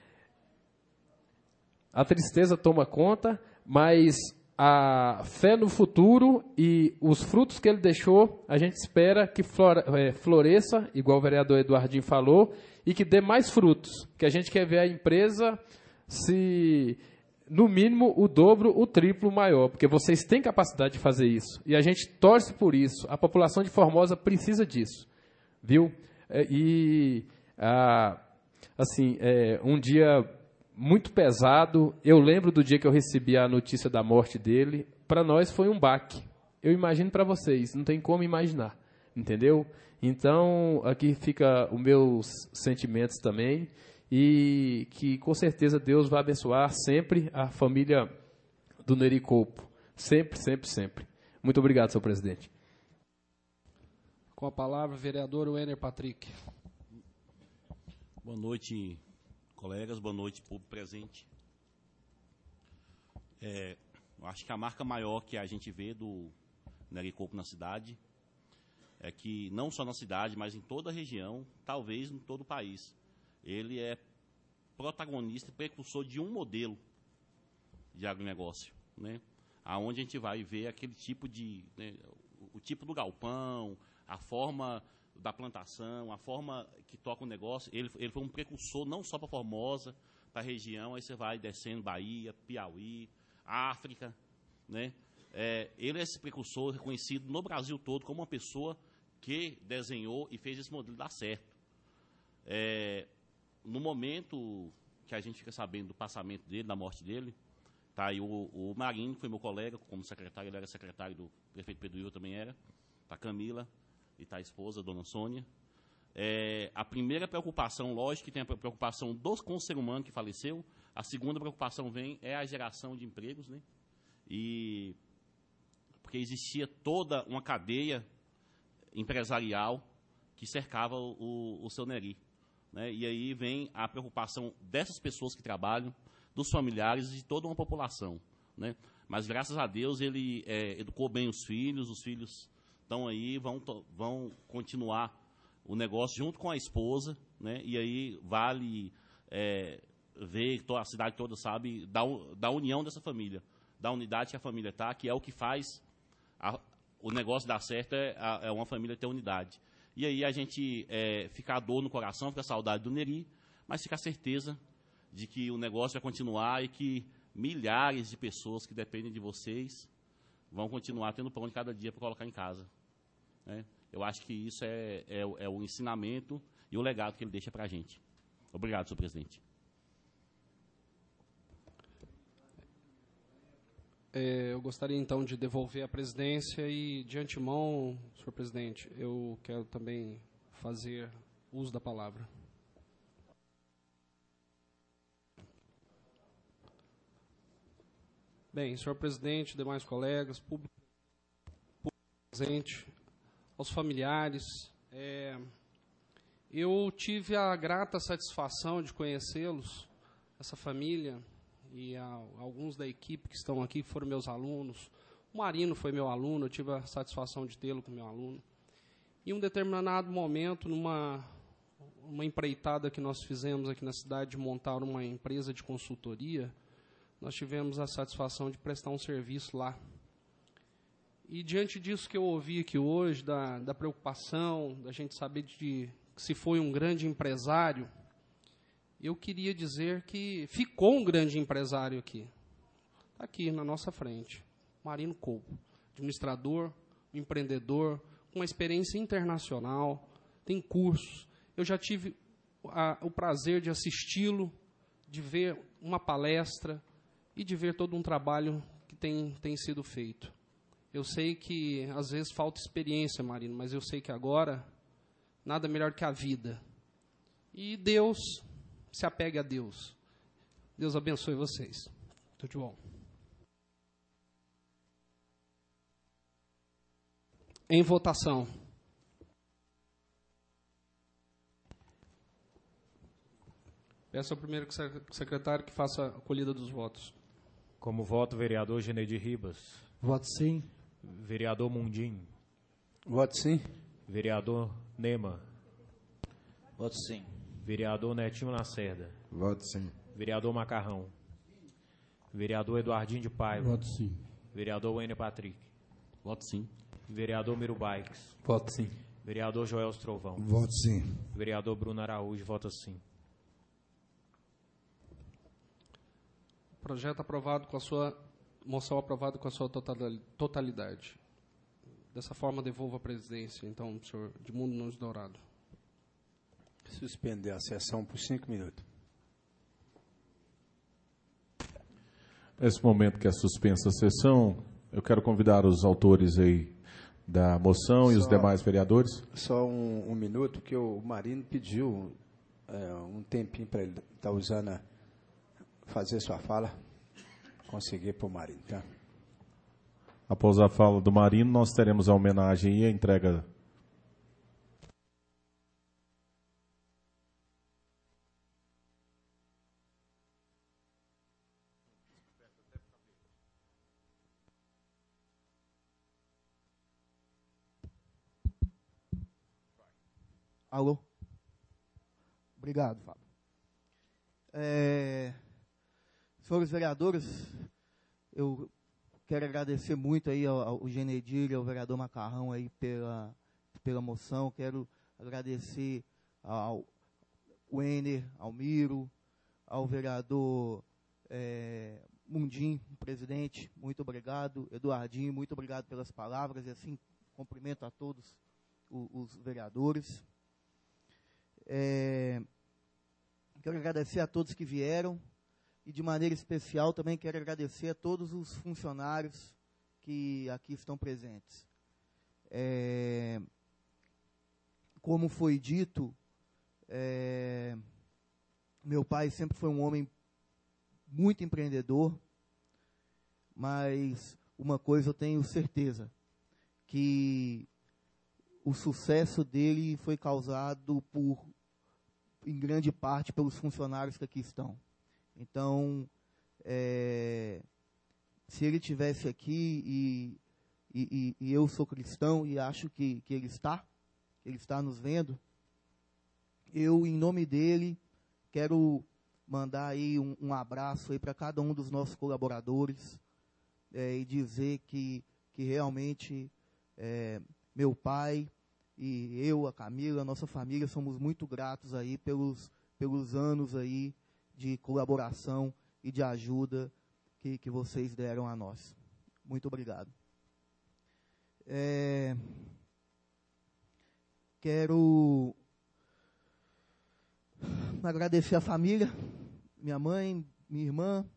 a tristeza toma conta, mas a fé no futuro e os frutos que ele deixou, a gente espera que flore, é, floresça, igual o vereador Eduardinho falou, e que dê mais frutos, que a gente quer ver a empresa se, no mínimo, o dobro, o triplo maior, porque vocês têm capacidade de fazer isso, e a gente torce por isso, a população de Formosa precisa disso, viu? É, e, ah, assim, é, um dia muito pesado. Eu lembro do dia que eu recebi a notícia da morte dele. Para nós foi um baque. Eu imagino para vocês, não tem como imaginar, entendeu? Então, aqui fica os meus sentimentos também e que, com certeza, Deus vai abençoar sempre a família do Neri Copo. Sempre, sempre, sempre. Muito obrigado, senhor presidente. Com a palavra, vereador Wenner Patrick. Boa noite, colegas, boa noite, público presente. É, eu acho que a marca maior que a gente vê do Neri Copo na cidade é que, não só na cidade, mas em toda a região, talvez em todo o país, ele é protagonista e precursor de um modelo de agronegócio, né? Aonde a gente vai ver aquele tipo de, né, o tipo do galpão, a forma da plantação, a forma que toca o negócio. Ele, ele foi um precursor não só para Formosa, para a região, aí você vai descendo Bahia, Piauí, África, né? É, ele é esse precursor reconhecido no Brasil todo como uma pessoa que desenhou e fez esse modelo dar certo. É, no momento que a gente fica sabendo do passamento dele, da morte dele, tá aí o, o Marinho, que foi meu colega como secretário, ele era secretário do prefeito Pedro Ivo, também era, tá Camila, e está a esposa, a dona Sônia. É, a primeira preocupação, lógico que tem a preocupação dos, com o ser humano que faleceu, a segunda preocupação vem é a geração de empregos, né? E porque existia toda uma cadeia empresarial que cercava o, o, o seu Neri, né? E aí vem a preocupação dessas pessoas que trabalham, dos familiares e de toda uma população, né? Mas, graças a Deus, ele é, educou bem os filhos, os filhos estão aí, vão, vão continuar o negócio junto com a esposa, né? E aí vale é, ver, a cidade toda sabe, da, da união dessa família, da unidade que a família está, que é o que faz a, o negócio dar certo, é, é uma família ter unidade. E aí a gente é, fica a dor no coração, fica a saudade do Neri, mas fica a certeza de que o negócio vai continuar e que milhares de pessoas que dependem de vocês vão continuar tendo pão de cada dia para colocar em casa, né? Eu acho que isso é, é, é o ensinamento e o legado que ele deixa para a gente. Obrigado, senhor presidente. É, eu gostaria, então, de devolver a presidência e, de antemão, senhor presidente, eu quero também fazer uso da palavra. Bem, senhor presidente, demais colegas, público, público presente, aos familiares, é, eu tive a grata satisfação de conhecê-los, essa família, e a, alguns da equipe que estão aqui, que foram meus alunos. O Marino foi meu aluno, eu tive a satisfação de tê-lo como meu aluno. Em um determinado momento, numa uma empreitada que nós fizemos aqui na cidade de montar uma empresa de consultoria, nós tivemos a satisfação de prestar um serviço lá. E diante disso que eu ouvi aqui hoje, da, da preocupação, da gente saber de, que se foi um grande empresário, eu queria dizer que ficou um grande empresário aqui. Está aqui na nossa frente, Marino Cobo, administrador, empreendedor, com uma experiência internacional, tem cursos. Eu já tive a, o prazer de assisti-lo, de ver uma palestra e de ver todo um trabalho que tem, tem sido feito. Eu sei que, às vezes, falta experiência, Marino, mas eu sei que agora, nada melhor que a vida. E Deus, se apegue a Deus. Deus abençoe vocês. Tudo de bom. Em votação. Peço ao primeiro secretário que faça a colhida dos votos. Como voto, vereador Genedi Ribas. Voto sim. Vereador Mundim. Voto sim. Vereador Nema. Voto sim. Vereador Netinho Lacerda. Voto sim. Vereador Macarrão. Vereador Eduardinho de Paiva. Voto sim. Vereador Wêner Patrick. Voto sim. Vereador Miro Baix. Voto sim. Vereador Joel Trovão. Voto sim. Vereador Bruno Araújo, vota sim. Projeto aprovado com a sua... Moção aprovada com a sua totalidade. Dessa forma, devolvo a presidência, então, senhor Edmundo Nunes Dourado. Suspender a sessão por cinco minutos. Nesse momento que é suspensa a sessão, eu quero convidar os autores aí da moção só, e os demais vereadores. Só um, um minuto, que o Marino pediu é, um tempinho para ele estar tá usando, a, fazer sua fala. Conseguir para o Marino, tá? Após a fala do Marino, nós teremos a homenagem e a entrega. Alô? Obrigado, Fábio. É... Senhores vereadores, eu quero agradecer muito aí ao, ao Genedi e ao vereador Macarrão aí pela, pela moção. Quero agradecer ao Wêner, ao Miro, ao vereador é, Mundim, presidente, muito obrigado. Eduardinho, muito obrigado pelas palavras. E assim, cumprimento a todos os, os vereadores. É, quero agradecer a todos que vieram. E, de maneira especial, também quero agradecer a todos os funcionários que aqui estão presentes. É, como foi dito, é, meu pai sempre foi um homem muito empreendedor, mas uma coisa eu tenho certeza, que o sucesso dele foi causado, por, em grande parte, pelos funcionários que aqui estão. Então, é, se ele estivesse aqui e, e, e eu sou cristão e acho que, que ele está, ele está nos vendo, eu, em nome dele, quero mandar aí um, um abraço aí para cada um dos nossos colaboradores é, e dizer que, que realmente é, meu pai e eu, a Camila, a nossa família, somos muito gratos aí pelos, pelos anos aí de colaboração e de ajuda que, que vocês deram a nós. Muito obrigado. É, quero agradecer a família, minha mãe, minha irmã.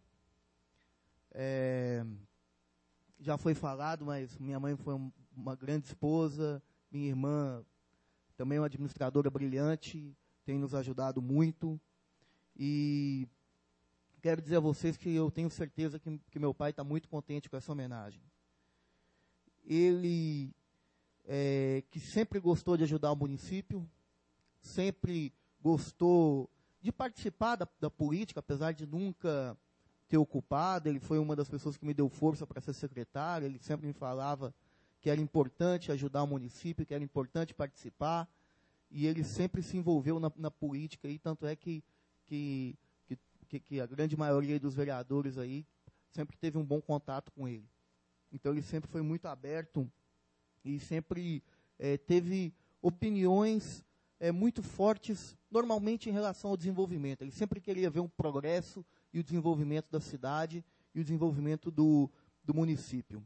É, já foi falado, mas minha mãe foi uma grande esposa, minha irmã também é uma administradora brilhante, tem nos ajudado muito. E quero dizer a vocês que eu tenho certeza que, que meu pai está muito contente com essa homenagem. Ele, é, que sempre gostou de ajudar o município, sempre gostou de participar da, da política, apesar de nunca ter ocupado. Ele foi uma das pessoas que me deu força para ser secretário. Ele sempre me falava que era importante ajudar o município, que era importante participar. e ele sempre se envolveu na, na política, e tanto é que, que, que, que a grande maioria dos vereadores aí sempre teve um bom contato com ele. Então, ele sempre foi muito aberto e sempre é, teve opiniões é, muito fortes, normalmente em relação ao desenvolvimento. Ele sempre queria ver um progresso e o desenvolvimento da cidade e o desenvolvimento do, do município.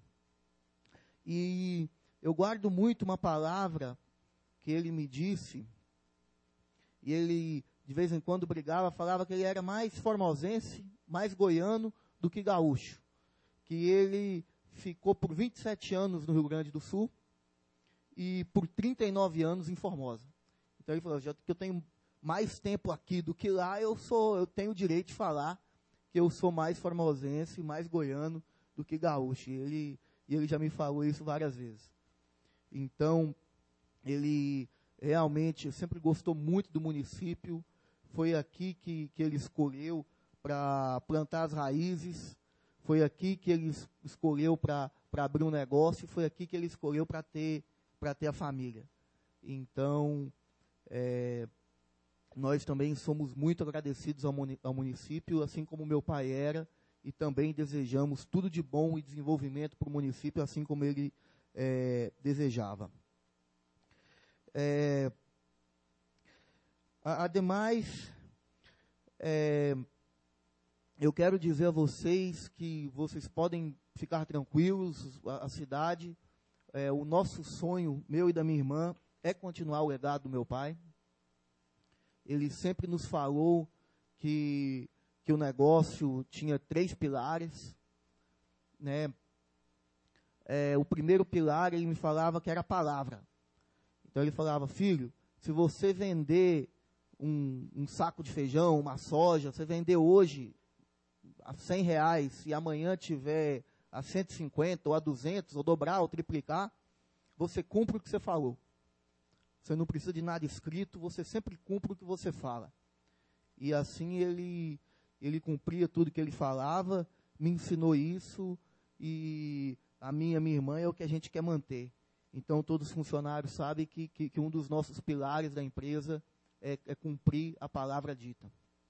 E eu guardo muito uma palavra que ele me disse, e ele, de vez em quando, brigava, falava que ele era mais formosense, mais goiano do que gaúcho. Que ele ficou por vinte e sete anos no Rio Grande do Sul e por trinta e nove anos em Formosa. Então ele falou, já que eu tenho mais tempo aqui do que lá, eu, sou, eu tenho o direito de falar que eu sou mais formosense, mais goiano do que gaúcho. E ele, e ele já me falou isso várias vezes. Então, ele realmente sempre gostou muito do município. Foi aqui que, que ele escolheu para plantar as raízes. Foi aqui que ele escolheu para abrir um negócio. Foi aqui que ele escolheu para ter, para ter a família. Então, é, nós também somos muito agradecidos ao, ao município, assim como meu pai era, e também desejamos tudo de bom e desenvolvimento para o município, assim como ele é, desejava. É, ademais, é, eu quero dizer a vocês que vocês podem ficar tranquilos, a, a cidade, é, o nosso sonho, meu e da minha irmã, é continuar o legado do meu pai. Ele sempre nos falou que, que o negócio tinha três pilares, né? É, o primeiro pilar, ele me falava que era a palavra. Então ele falava, filho, se você vender um, um saco de feijão, uma soja, você vender hoje a cem reais e amanhã tiver a cento e cinquenta ou a duzentos, ou dobrar ou triplicar, você cumpre o que você falou. Você não precisa de nada escrito, você sempre cumpre o que você fala. E assim ele, ele cumpria tudo que ele falava, me ensinou isso, e a minha e a minha irmã é o que a gente quer manter. Então, todos os funcionários sabem que, que, que um dos nossos pilares da empresa é, é cumprir a palavra dita.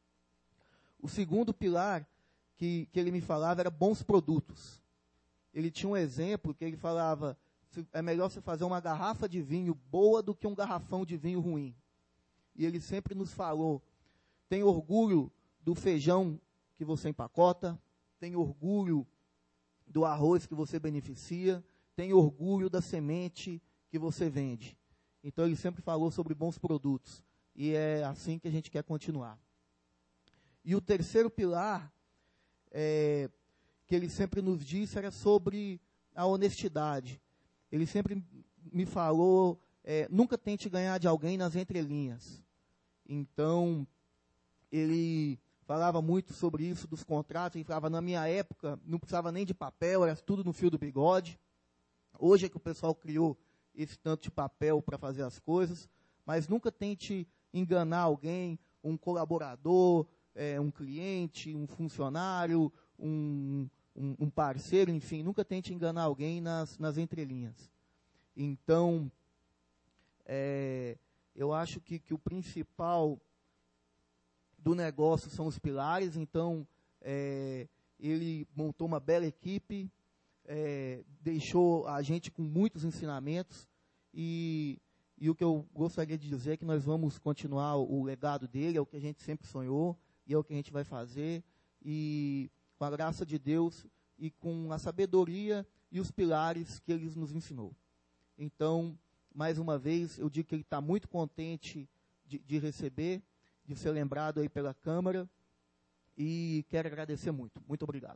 O segundo pilar que, que ele me falava era bons produtos. Ele tinha um exemplo que ele falava, é melhor você fazer uma garrafa de vinho boa do que um garrafão de vinho ruim. E ele sempre nos falou, tem orgulho do feijão que você empacota, tem orgulho do arroz que você beneficia, tem orgulho da semente que você vende. Então, ele sempre falou sobre bons produtos. E é assim que a gente quer continuar. E o terceiro pilar, é, que ele sempre nos disse, era sobre a honestidade. Ele sempre me falou, é, nunca tente ganhar de alguém nas entrelinhas. Então, ele falava muito sobre isso, dos contratos. Ele falava, na minha época, não precisava nem de papel, era tudo no fio do bigode. Hoje é que o pessoal criou esse tanto de papel para fazer as coisas, mas nunca tente enganar alguém, um colaborador, é, um cliente, um funcionário, um, um, um parceiro, enfim, nunca tente enganar alguém nas, nas entrelinhas. Então, é, eu acho que, que o principal do negócio são os pilares. Então, é, ele montou uma bela equipe, É, deixou a gente com muitos ensinamentos, e, e o que eu gostaria de dizer é que nós vamos continuar o, o legado dele, é o que a gente sempre sonhou, e é o que a gente vai fazer, e com a graça de Deus, e com a sabedoria e os pilares que ele nos ensinou. Então, mais uma vez, eu digo que ele está muito contente de, de receber, de ser lembrado aí pela Câmara, e quero agradecer muito. Muito obrigado.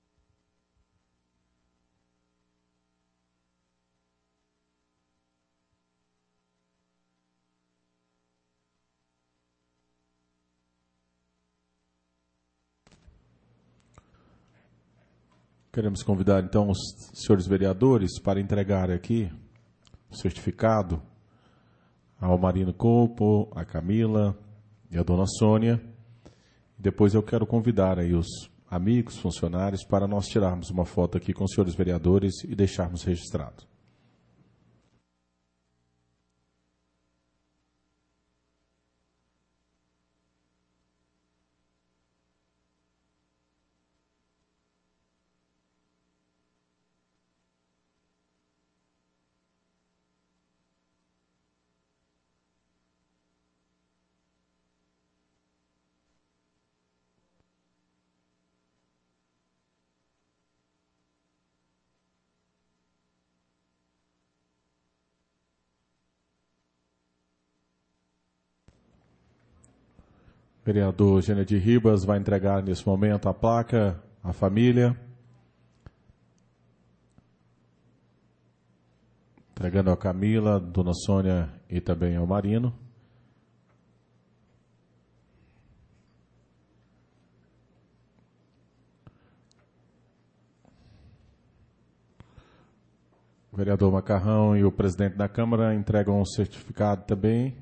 Queremos convidar, então, os senhores vereadores para entregar aqui o certificado ao Marino Copo, a Camila e a dona Sônia. Depois eu quero convidar aí os amigos, funcionários, para nós tirarmos uma foto aqui com os senhores vereadores e deixarmos registrado. Vereador Genedir Ribas vai entregar nesse momento a placa à família. Entregando a Camila, Dona Sônia e também ao Marino. O vereador Macarrão e o presidente da Câmara entregam um certificado também.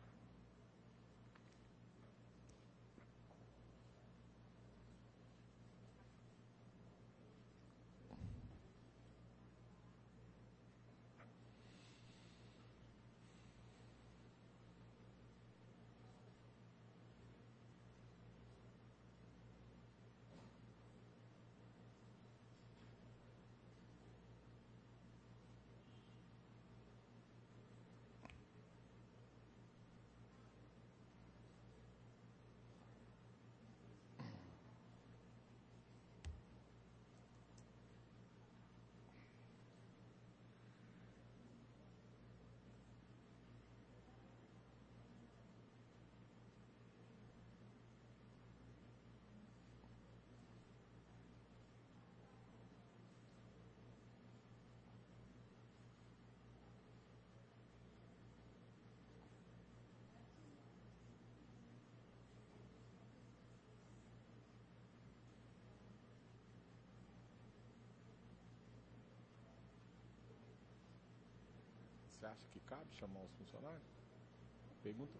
Você acha que cabe chamar os funcionários? Pergunta.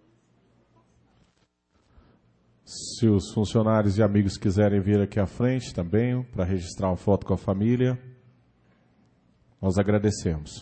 Se os funcionários e amigos quiserem vir aqui à frente também, para registrar uma foto com a família, nós agradecemos.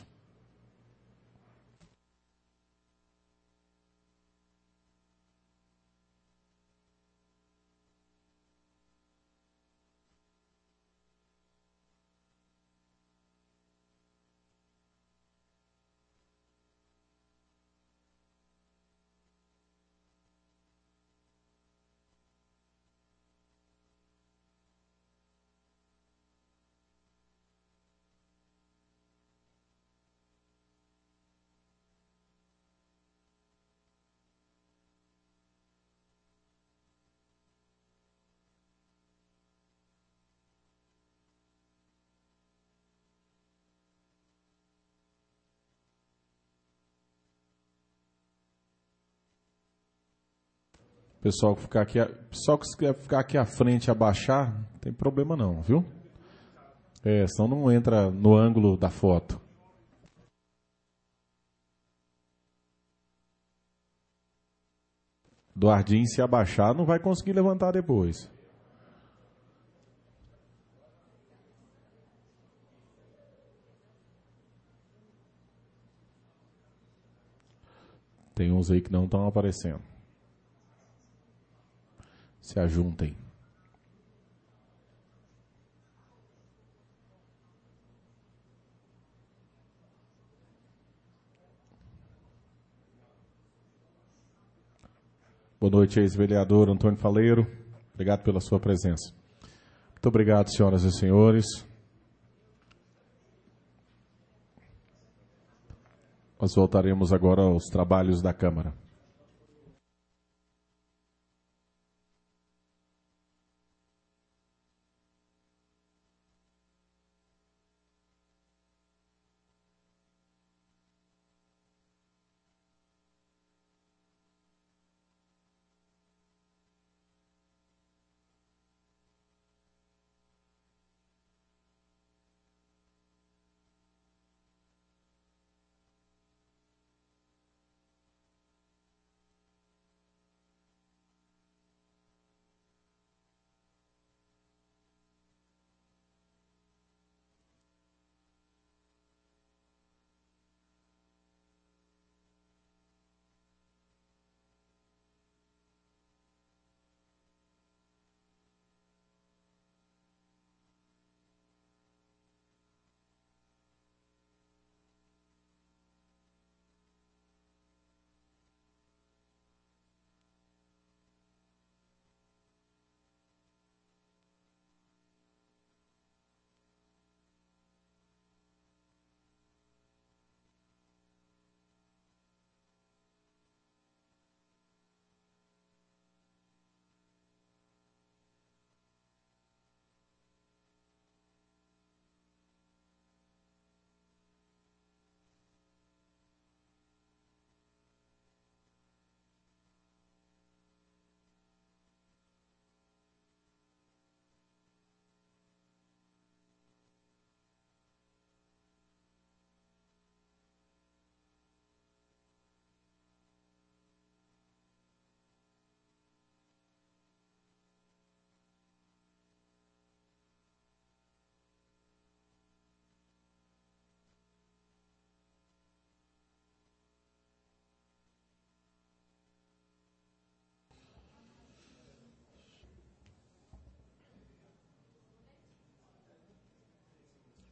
Pessoal que ficar aqui, pessoal que quer ficar aqui à frente e abaixar, não tem problema não, viu? É, senão não entra no ângulo da foto. Eduardinho, se abaixar, não vai conseguir levantar depois. Tem uns aí que não estão aparecendo. Se ajuntem. Boa noite, ex-vereador Antônio Faleiro. Obrigado pela sua presença. Muito obrigado, senhoras e senhores. Nós voltaremos agora aos trabalhos da Câmara.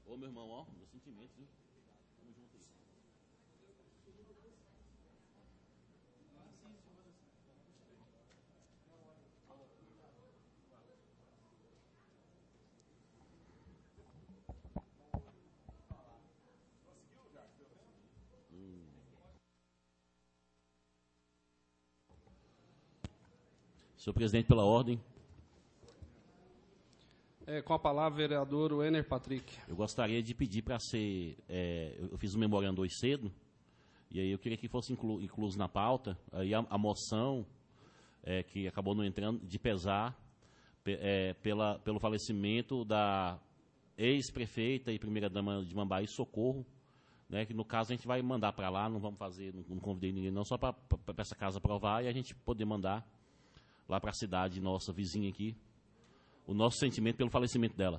Ô, meu irmão, ó, meus sentimentos, viu? Tamo junto aí. Hum. Senhor presidente, pela ordem. É, com a palavra, vereador Wenner Patrick. Eu gostaria de pedir para ser... É, eu fiz um memorando hoje cedo, e aí eu queria que fosse inclu, incluso na pauta, aí a, a moção, é, que acabou não entrando, de pesar é, pela, pelo falecimento da ex-prefeita e primeira-dama de Mambaí, Socorro, né, que no caso a gente vai mandar para lá, não vamos fazer, não, não convidei ninguém não, só para essa casa aprovar e a gente poder mandar lá para a cidade nossa vizinha aqui, o nosso sentimento pelo falecimento dela.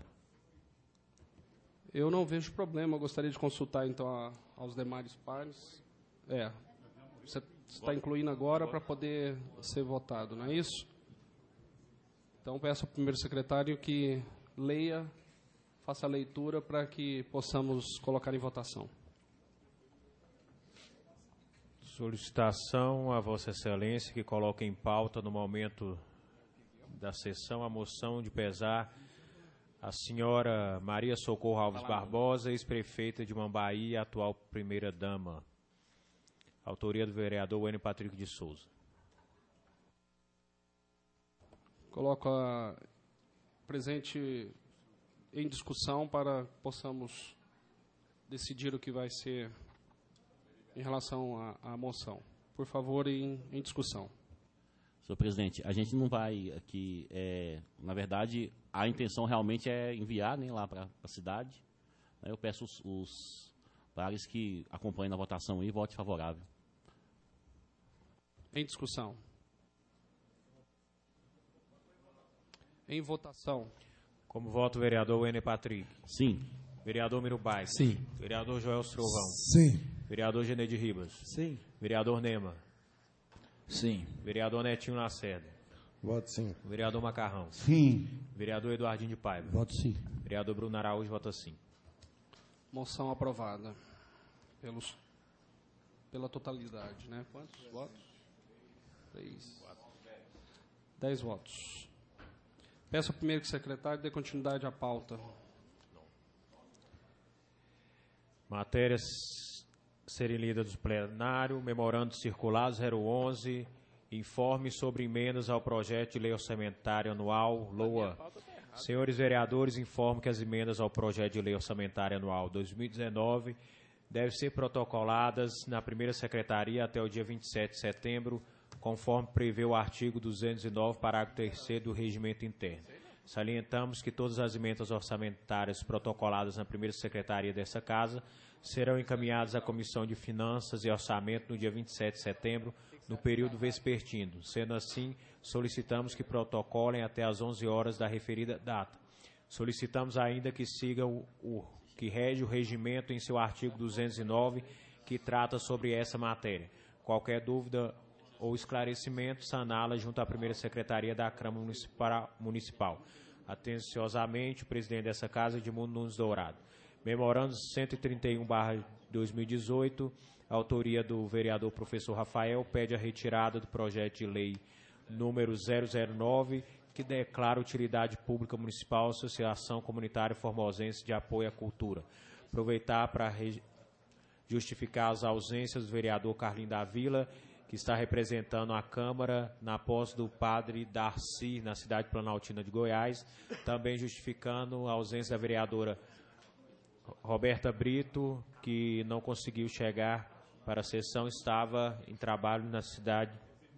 Eu não vejo problema, eu gostaria de consultar então a, aos demais pares. É, você está incluindo agora para poder ser votado, não é isso? Então peço ao primeiro secretário que leia, faça a leitura para que possamos colocar em votação. Solicitação a Vossa Excelência que coloque em pauta no momento da sessão a moção de pesar a senhora Maria Socorro Alves Barbosa, ex-prefeita de Mambaí e atual primeira-dama. Autoria do vereador Wenner Patrick de Souza. Coloco a presente em discussão para que possamos decidir o que vai ser em relação à, à moção. Por favor, em, em discussão. Senhor presidente, a gente não vai aqui, é, na verdade, a intenção realmente é enviar, né, lá para a cidade. Eu peço os, os pares que acompanhem a votação e vote favorável. Em discussão. Em votação. Como voto o vereador Wenner Patrick? Sim. Vereador Mirubais? Sim. Vereador Joel Trovão? Sim. Vereador Genede Ribas? Sim. Vereador Nema? Sim. Vereador Netinho Lacerda? Voto sim. Vereador Macarrão? Sim. Vereador Eduardinho de Paiva? Voto sim. Vereador Bruno Araújo vota sim. Moção aprovada. Pelos, pela totalidade, né? Quantos votos? Três. Dez votos. Peço ao primeiro secretário dê continuidade à pauta. Matérias serem lidas do plenário. Memorando circular zero onze. Informe sobre emendas ao projeto de lei orçamentária anual, L O A. Senhores vereadores, informo que as emendas ao projeto de lei orçamentária anual dois mil e dezenove devem ser protocoladas na primeira secretaria até o dia vinte e sete de setembro, conforme prevê o artigo duzentos e nove, parágrafo terceiro do Regimento Interno. Salientamos que todas as emendas orçamentárias protocoladas na primeira secretaria dessa Casa serão encaminhadas à Comissão de Finanças e Orçamento no dia vinte e sete de setembro, no período vespertino. Sendo assim, solicitamos que protocolem até às onze horas da referida data. Solicitamos ainda que siga o, o que rege o regimento em seu artigo duzentos e nove, que trata sobre essa matéria. Qualquer dúvida ou esclarecimento, saná-la junto à primeira secretaria da Câmara Municipal. Atenciosamente, o presidente dessa Casa, Edmundo Nunes Dourado. Memorando cento e trinta e um barra dois mil e dezoito, autoria do vereador professor Rafael, pede a retirada do projeto de lei número zero zero nove, que declara utilidade pública municipal a Associação Comunitária Formosense de Apoio à Cultura. Aproveitar para justificar as ausências do vereador Carlinho da Vila, que está representando a Câmara na posse do padre Darcy, na cidade planaltina de Goiás. Também justificando a ausência da vereadora Roberta Brito, que não conseguiu chegar para a sessão, estava em trabalho na cidade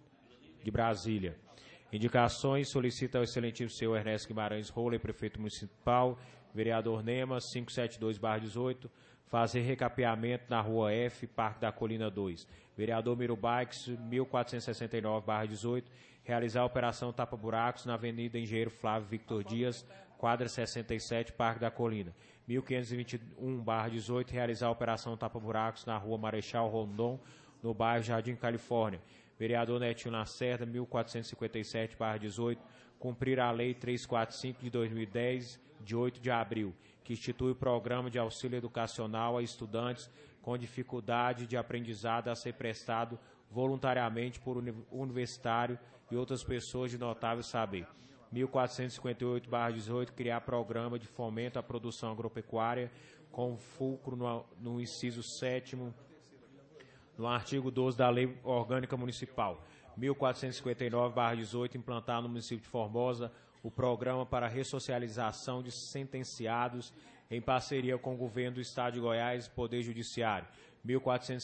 de Brasília. Indicações, solicita ao excelentíssimo senhor Ernesto Guimarães Roller, prefeito municipal, vereador Nema, quinhentos e setenta e dois barra dezoito, fazer recapeamento na Rua F, Parque da Colina dois. Vereador Mirubais, mil quatrocentos e sessenta e nove barra dezoito, realizar a operação tapa-buracos na Avenida Engenheiro Flávio Victor Dias, quadra sessenta e sete, Parque da Colina. mil quinhentos e vinte e um barra dezoito, realizar a operação tapa-buracos na Rua Marechal Rondon, no bairro Jardim Califórnia. Vereador Netinho Lacerda, mil quatrocentos e cinquenta e sete barra dezoito, cumprir a Lei trezentos e quarenta e cinco de dois mil e dez, de oito de abril, que institui o programa de auxílio educacional a estudantes com dificuldade de aprendizado a ser prestado voluntariamente por universitário e outras pessoas de notável saber. mil quatrocentos e cinquenta e oito barra dezoito, criar programa de fomento à produção agropecuária com fulcro no, no inciso sétimo, no artigo doze da Lei Orgânica Municipal. mil quatrocentos e cinquenta e nove barra dezoito, implantar no município de Formosa o programa para a ressocialização de sentenciados em parceria com o governo do Estado de Goiás e Poder Judiciário. mil quatrocentos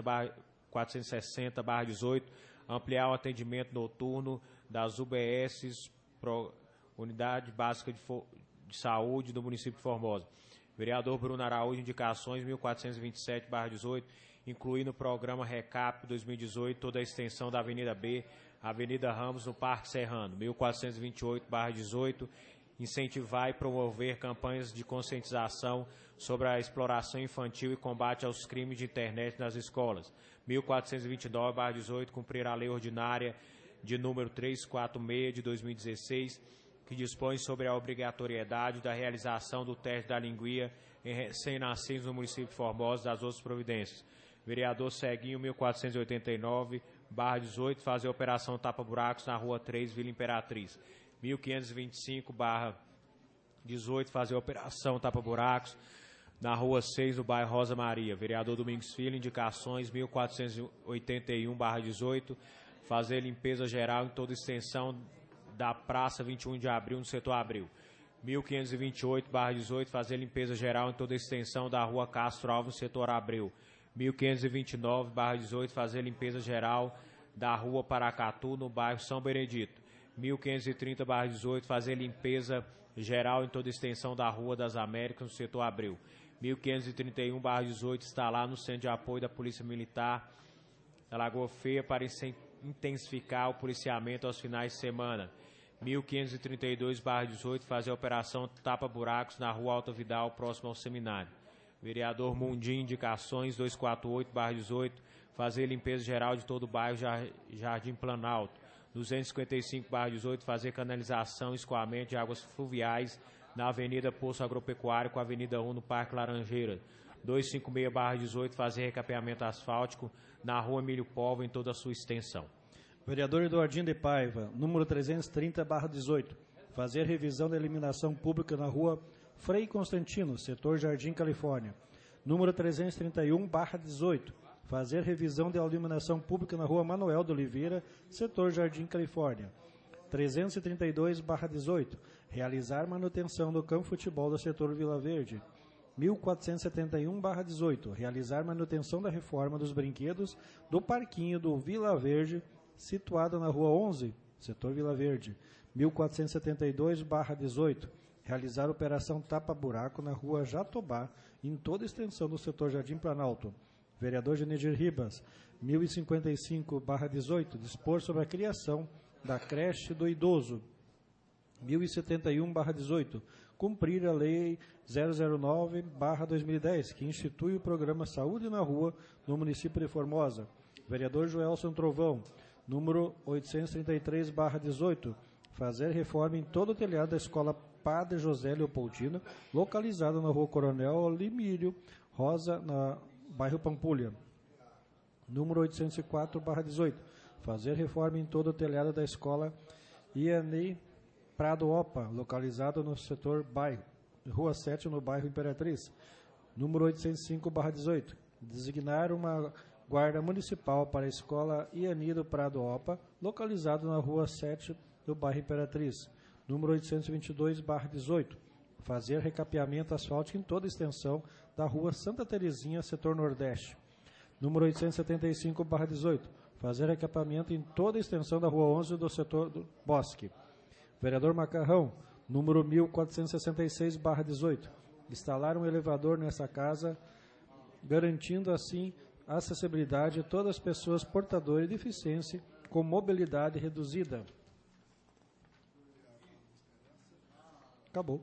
e sessenta barra dezoito, ampliar o atendimento noturno das U B S, Pro, Unidade Básica de, Fo, de Saúde do município de Formosa. Vereador Bruno Araújo, indicações mil quatrocentos e vinte e sete barra dezoito, incluir no programa Recap dois mil e dezoito toda a extensão da Avenida B, Avenida Ramos, no Parque Serrano. mil quatrocentos e vinte e oito barra dezoito, incentivar e promover campanhas de conscientização sobre a exploração infantil e combate aos crimes de internet nas escolas. mil quatrocentos e vinte e nove barra dezoito, cumprir a lei ordinária de número trezentos e quarenta e seis de dois mil e dezesseis, que dispõe sobre a obrigatoriedade da realização do teste da linguia em recém-nascidos no município de Formosa, das outras providências. Vereador Ceguinho, mil quatrocentos e oitenta e nove barra dezoito, fazer operação tapa-buracos na Rua três, Vila Imperatriz. mil quinhentos e vinte e cinco barra dezoito, fazer operação tapa-buracos na Rua seis, no bairro Rosa Maria. Vereador Domingos Filho, indicações mil quatrocentos e oitenta e um barra dezoito, fazer limpeza geral em toda a extensão da Praça vinte e um de abril, no setor Abril. mil quinhentos e vinte e oito barra dezoito, fazer limpeza geral em toda a extensão da Rua Castro Alves, no setor Abril. mil quinhentos e vinte e nove barra dezoito, fazer limpeza geral da Rua Paracatu, no bairro São Benedito. mil quinhentos e trinta barra dezoito, fazer limpeza geral em toda a extensão da Rua das Américas, no setor Abril. mil quinhentos e trinta e um barra dezoito, instalar no Centro de Apoio da Polícia Militar da Lagoa Feia para intensificar o policiamento aos finais de semana. mil quinhentos e trinta e dois barra dezoito, fazer a operação tapa-buracos na Rua Alta Vidal, próximo ao seminário. Vereador Mundim, indicações duzentos e quarenta e oito barra dezoito, fazer limpeza geral de todo o bairro Jardim Planalto. duzentos e cinquenta e cinco barra dezoito, fazer canalização e escoamento de águas fluviais na Avenida Poço Agropecuário com a Avenida um no Parque Laranjeira. duzentos e cinquenta e seis barra dezoito, fazer recapeamento asfáltico na Rua Emílio Povo em toda a sua extensão. Vereador Eduardinho de Paiva, número trezentos e trinta barra dezoito, fazer revisão da iluminação pública na Rua Frei Constantino, setor Jardim Califórnia. Número trezentos e trinta e um barra dezoito, fazer revisão da iluminação pública na Rua Manuel de Oliveira, setor Jardim Califórnia. trezentos e trinta e dois barra dezoito, realizar manutenção do campo de futebol do setor Vila Verde. mil quatrocentos e setenta e um barra dezoito, realizar manutenção da reforma dos brinquedos do parquinho do Vila Verde, situado na Rua onze, setor Vila Verde. mil quatrocentos e setenta e dois barra dezoito, realizar operação tapa-buraco na Rua Jatobá, em toda a extensão do setor Jardim Planalto. Vereador Genedir Ribas, mil e cinquenta e cinco barra dezoito, dispor sobre a criação da creche do idoso. mil e setenta e um barra dezoito, cumprir a Lei zero zero nove barra dois mil e dez, que institui o programa Saúde na Rua no município de Formosa. Vereador Joelson Trovão, número oitocentos e trinta e três barra dezoito, fazer reforma em todo o telhado da Escola Padre José Leopoldino, localizada na Rua Coronel Limírio Rosa, na bairro Pampulha. Número oitocentos e quatro barra dezoito, fazer reforma em todo o telhado da Escola Ianei Prado Opa, localizado no setor bairro, Rua sete, no bairro Imperatriz. Número oitocentos e cinco barra dezoito, designar uma guarda municipal para a Escola Ianido Prado Opa, localizado na Rua sete, do bairro Imperatriz. Número oitocentos e vinte e dois barra dezoito, fazer recapeamento asfáltico em toda a extensão da Rua Santa Terezinha, setor Nordeste. Número oitocentos e setenta e cinco barra dezoito, fazer recapeamento em toda a extensão da Rua onze do setor do Bosque. Vereador Macarrão, número mil quatrocentos e sessenta e seis barra dezoito, instalar um elevador nessa casa, garantindo assim a acessibilidade a todas as pessoas portadoras de deficiência com mobilidade reduzida. Acabou.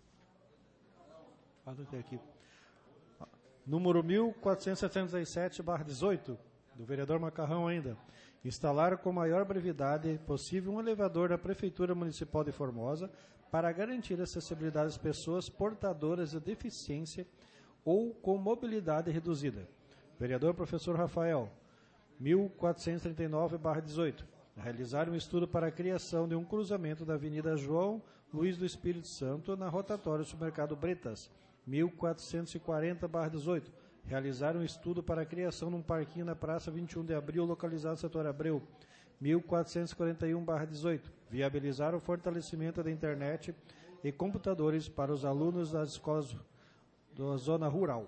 Até aqui. Número mil quatrocentos e setenta e sete barra dezoito, do vereador Macarrão ainda. Instalar com maior brevidade possível um elevador da Prefeitura Municipal de Formosa para garantir a acessibilidade às pessoas portadoras de deficiência ou com mobilidade reduzida. Vereador professor Rafael, mil quatrocentos e trinta e nove barra dezoito. Realizar um estudo para a criação de um cruzamento da Avenida João Luiz do Espírito Santo na rotatória do Supermercado Bretas, mil quatrocentos e quarenta barra dezoito. Realizar um estudo para a criação de um parquinho na Praça vinte e um de Abril, localizado no setor Abreu, mil quatrocentos e quarenta e um barra dezoito. Viabilizar o fortalecimento da internet e computadores para os alunos das escolas da zona rural.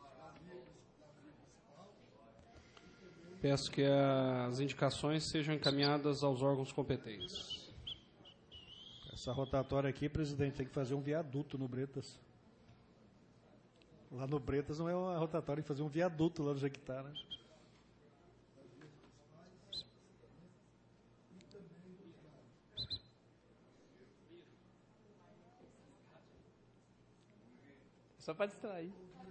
Peço que as indicações sejam encaminhadas aos órgãos competentes. Essa rotatória aqui, presidente, tem que fazer um viaduto no Bretas. Lá no Bretas não é uma rotatória, tem que fazer um viaduto lá no Jequitá, né? Só para distrair.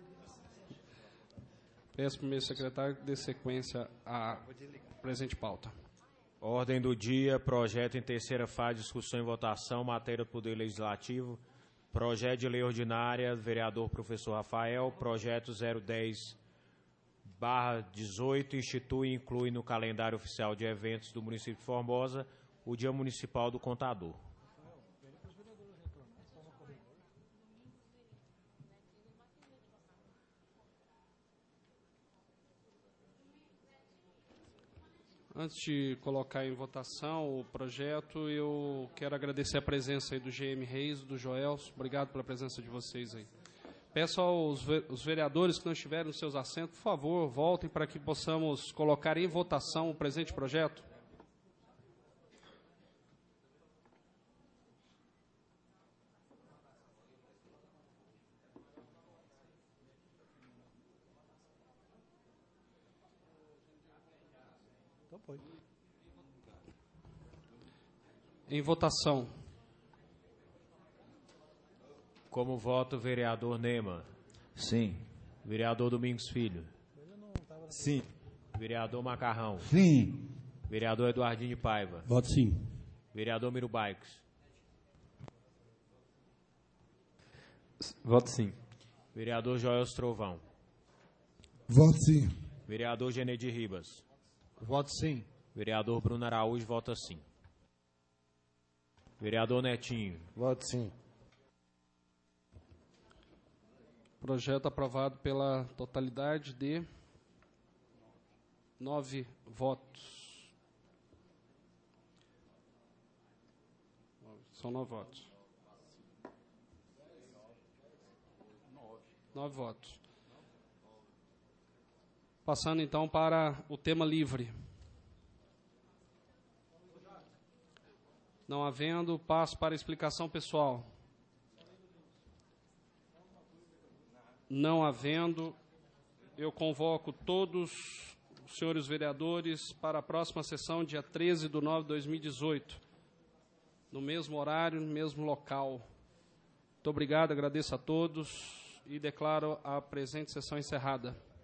Peço ao primeiro secretário que dê sequência à presente pauta. Ordem do dia, projeto em terceira fase, discussão e votação, matéria do Poder Legislativo, projeto de lei ordinária, vereador professor Rafael, projeto zero dez barra dezoito, institui e inclui no calendário oficial de eventos do município de Formosa o Dia Municipal do Contador. Antes de colocar em votação o projeto, eu quero agradecer a presença aí do G M Reis, do Joelso. Obrigado pela presença de vocês aí. Peço aos os vereadores que não estiverem nos seus assentos, por favor, voltem para que possamos colocar em votação o presente projeto. Em votação. Como voto, vereador Nema. Sim. Vereador Domingos Filho. Sim. Vereador Macarrão. Sim. Vereador Eduardinho de Paiva. Voto sim. Vereador Miro Baicos. Voto sim. Vereador Joel Trovão. Voto sim. Vereador Genedir Ribas. Voto sim. Vereador Bruno Araújo vota sim. Vereador Netinho. Voto sim. Projeto aprovado pela totalidade de nove votos. São nove votos. Nove votos. Passando então para o tema livre. Não havendo, passo para a explicação pessoal. Não havendo, eu convoco todos os senhores vereadores para a próxima sessão, dia treze de nove de dois mil e dezoito, no mesmo horário, no mesmo local. Muito obrigado, agradeço a todos e declaro a presente sessão encerrada.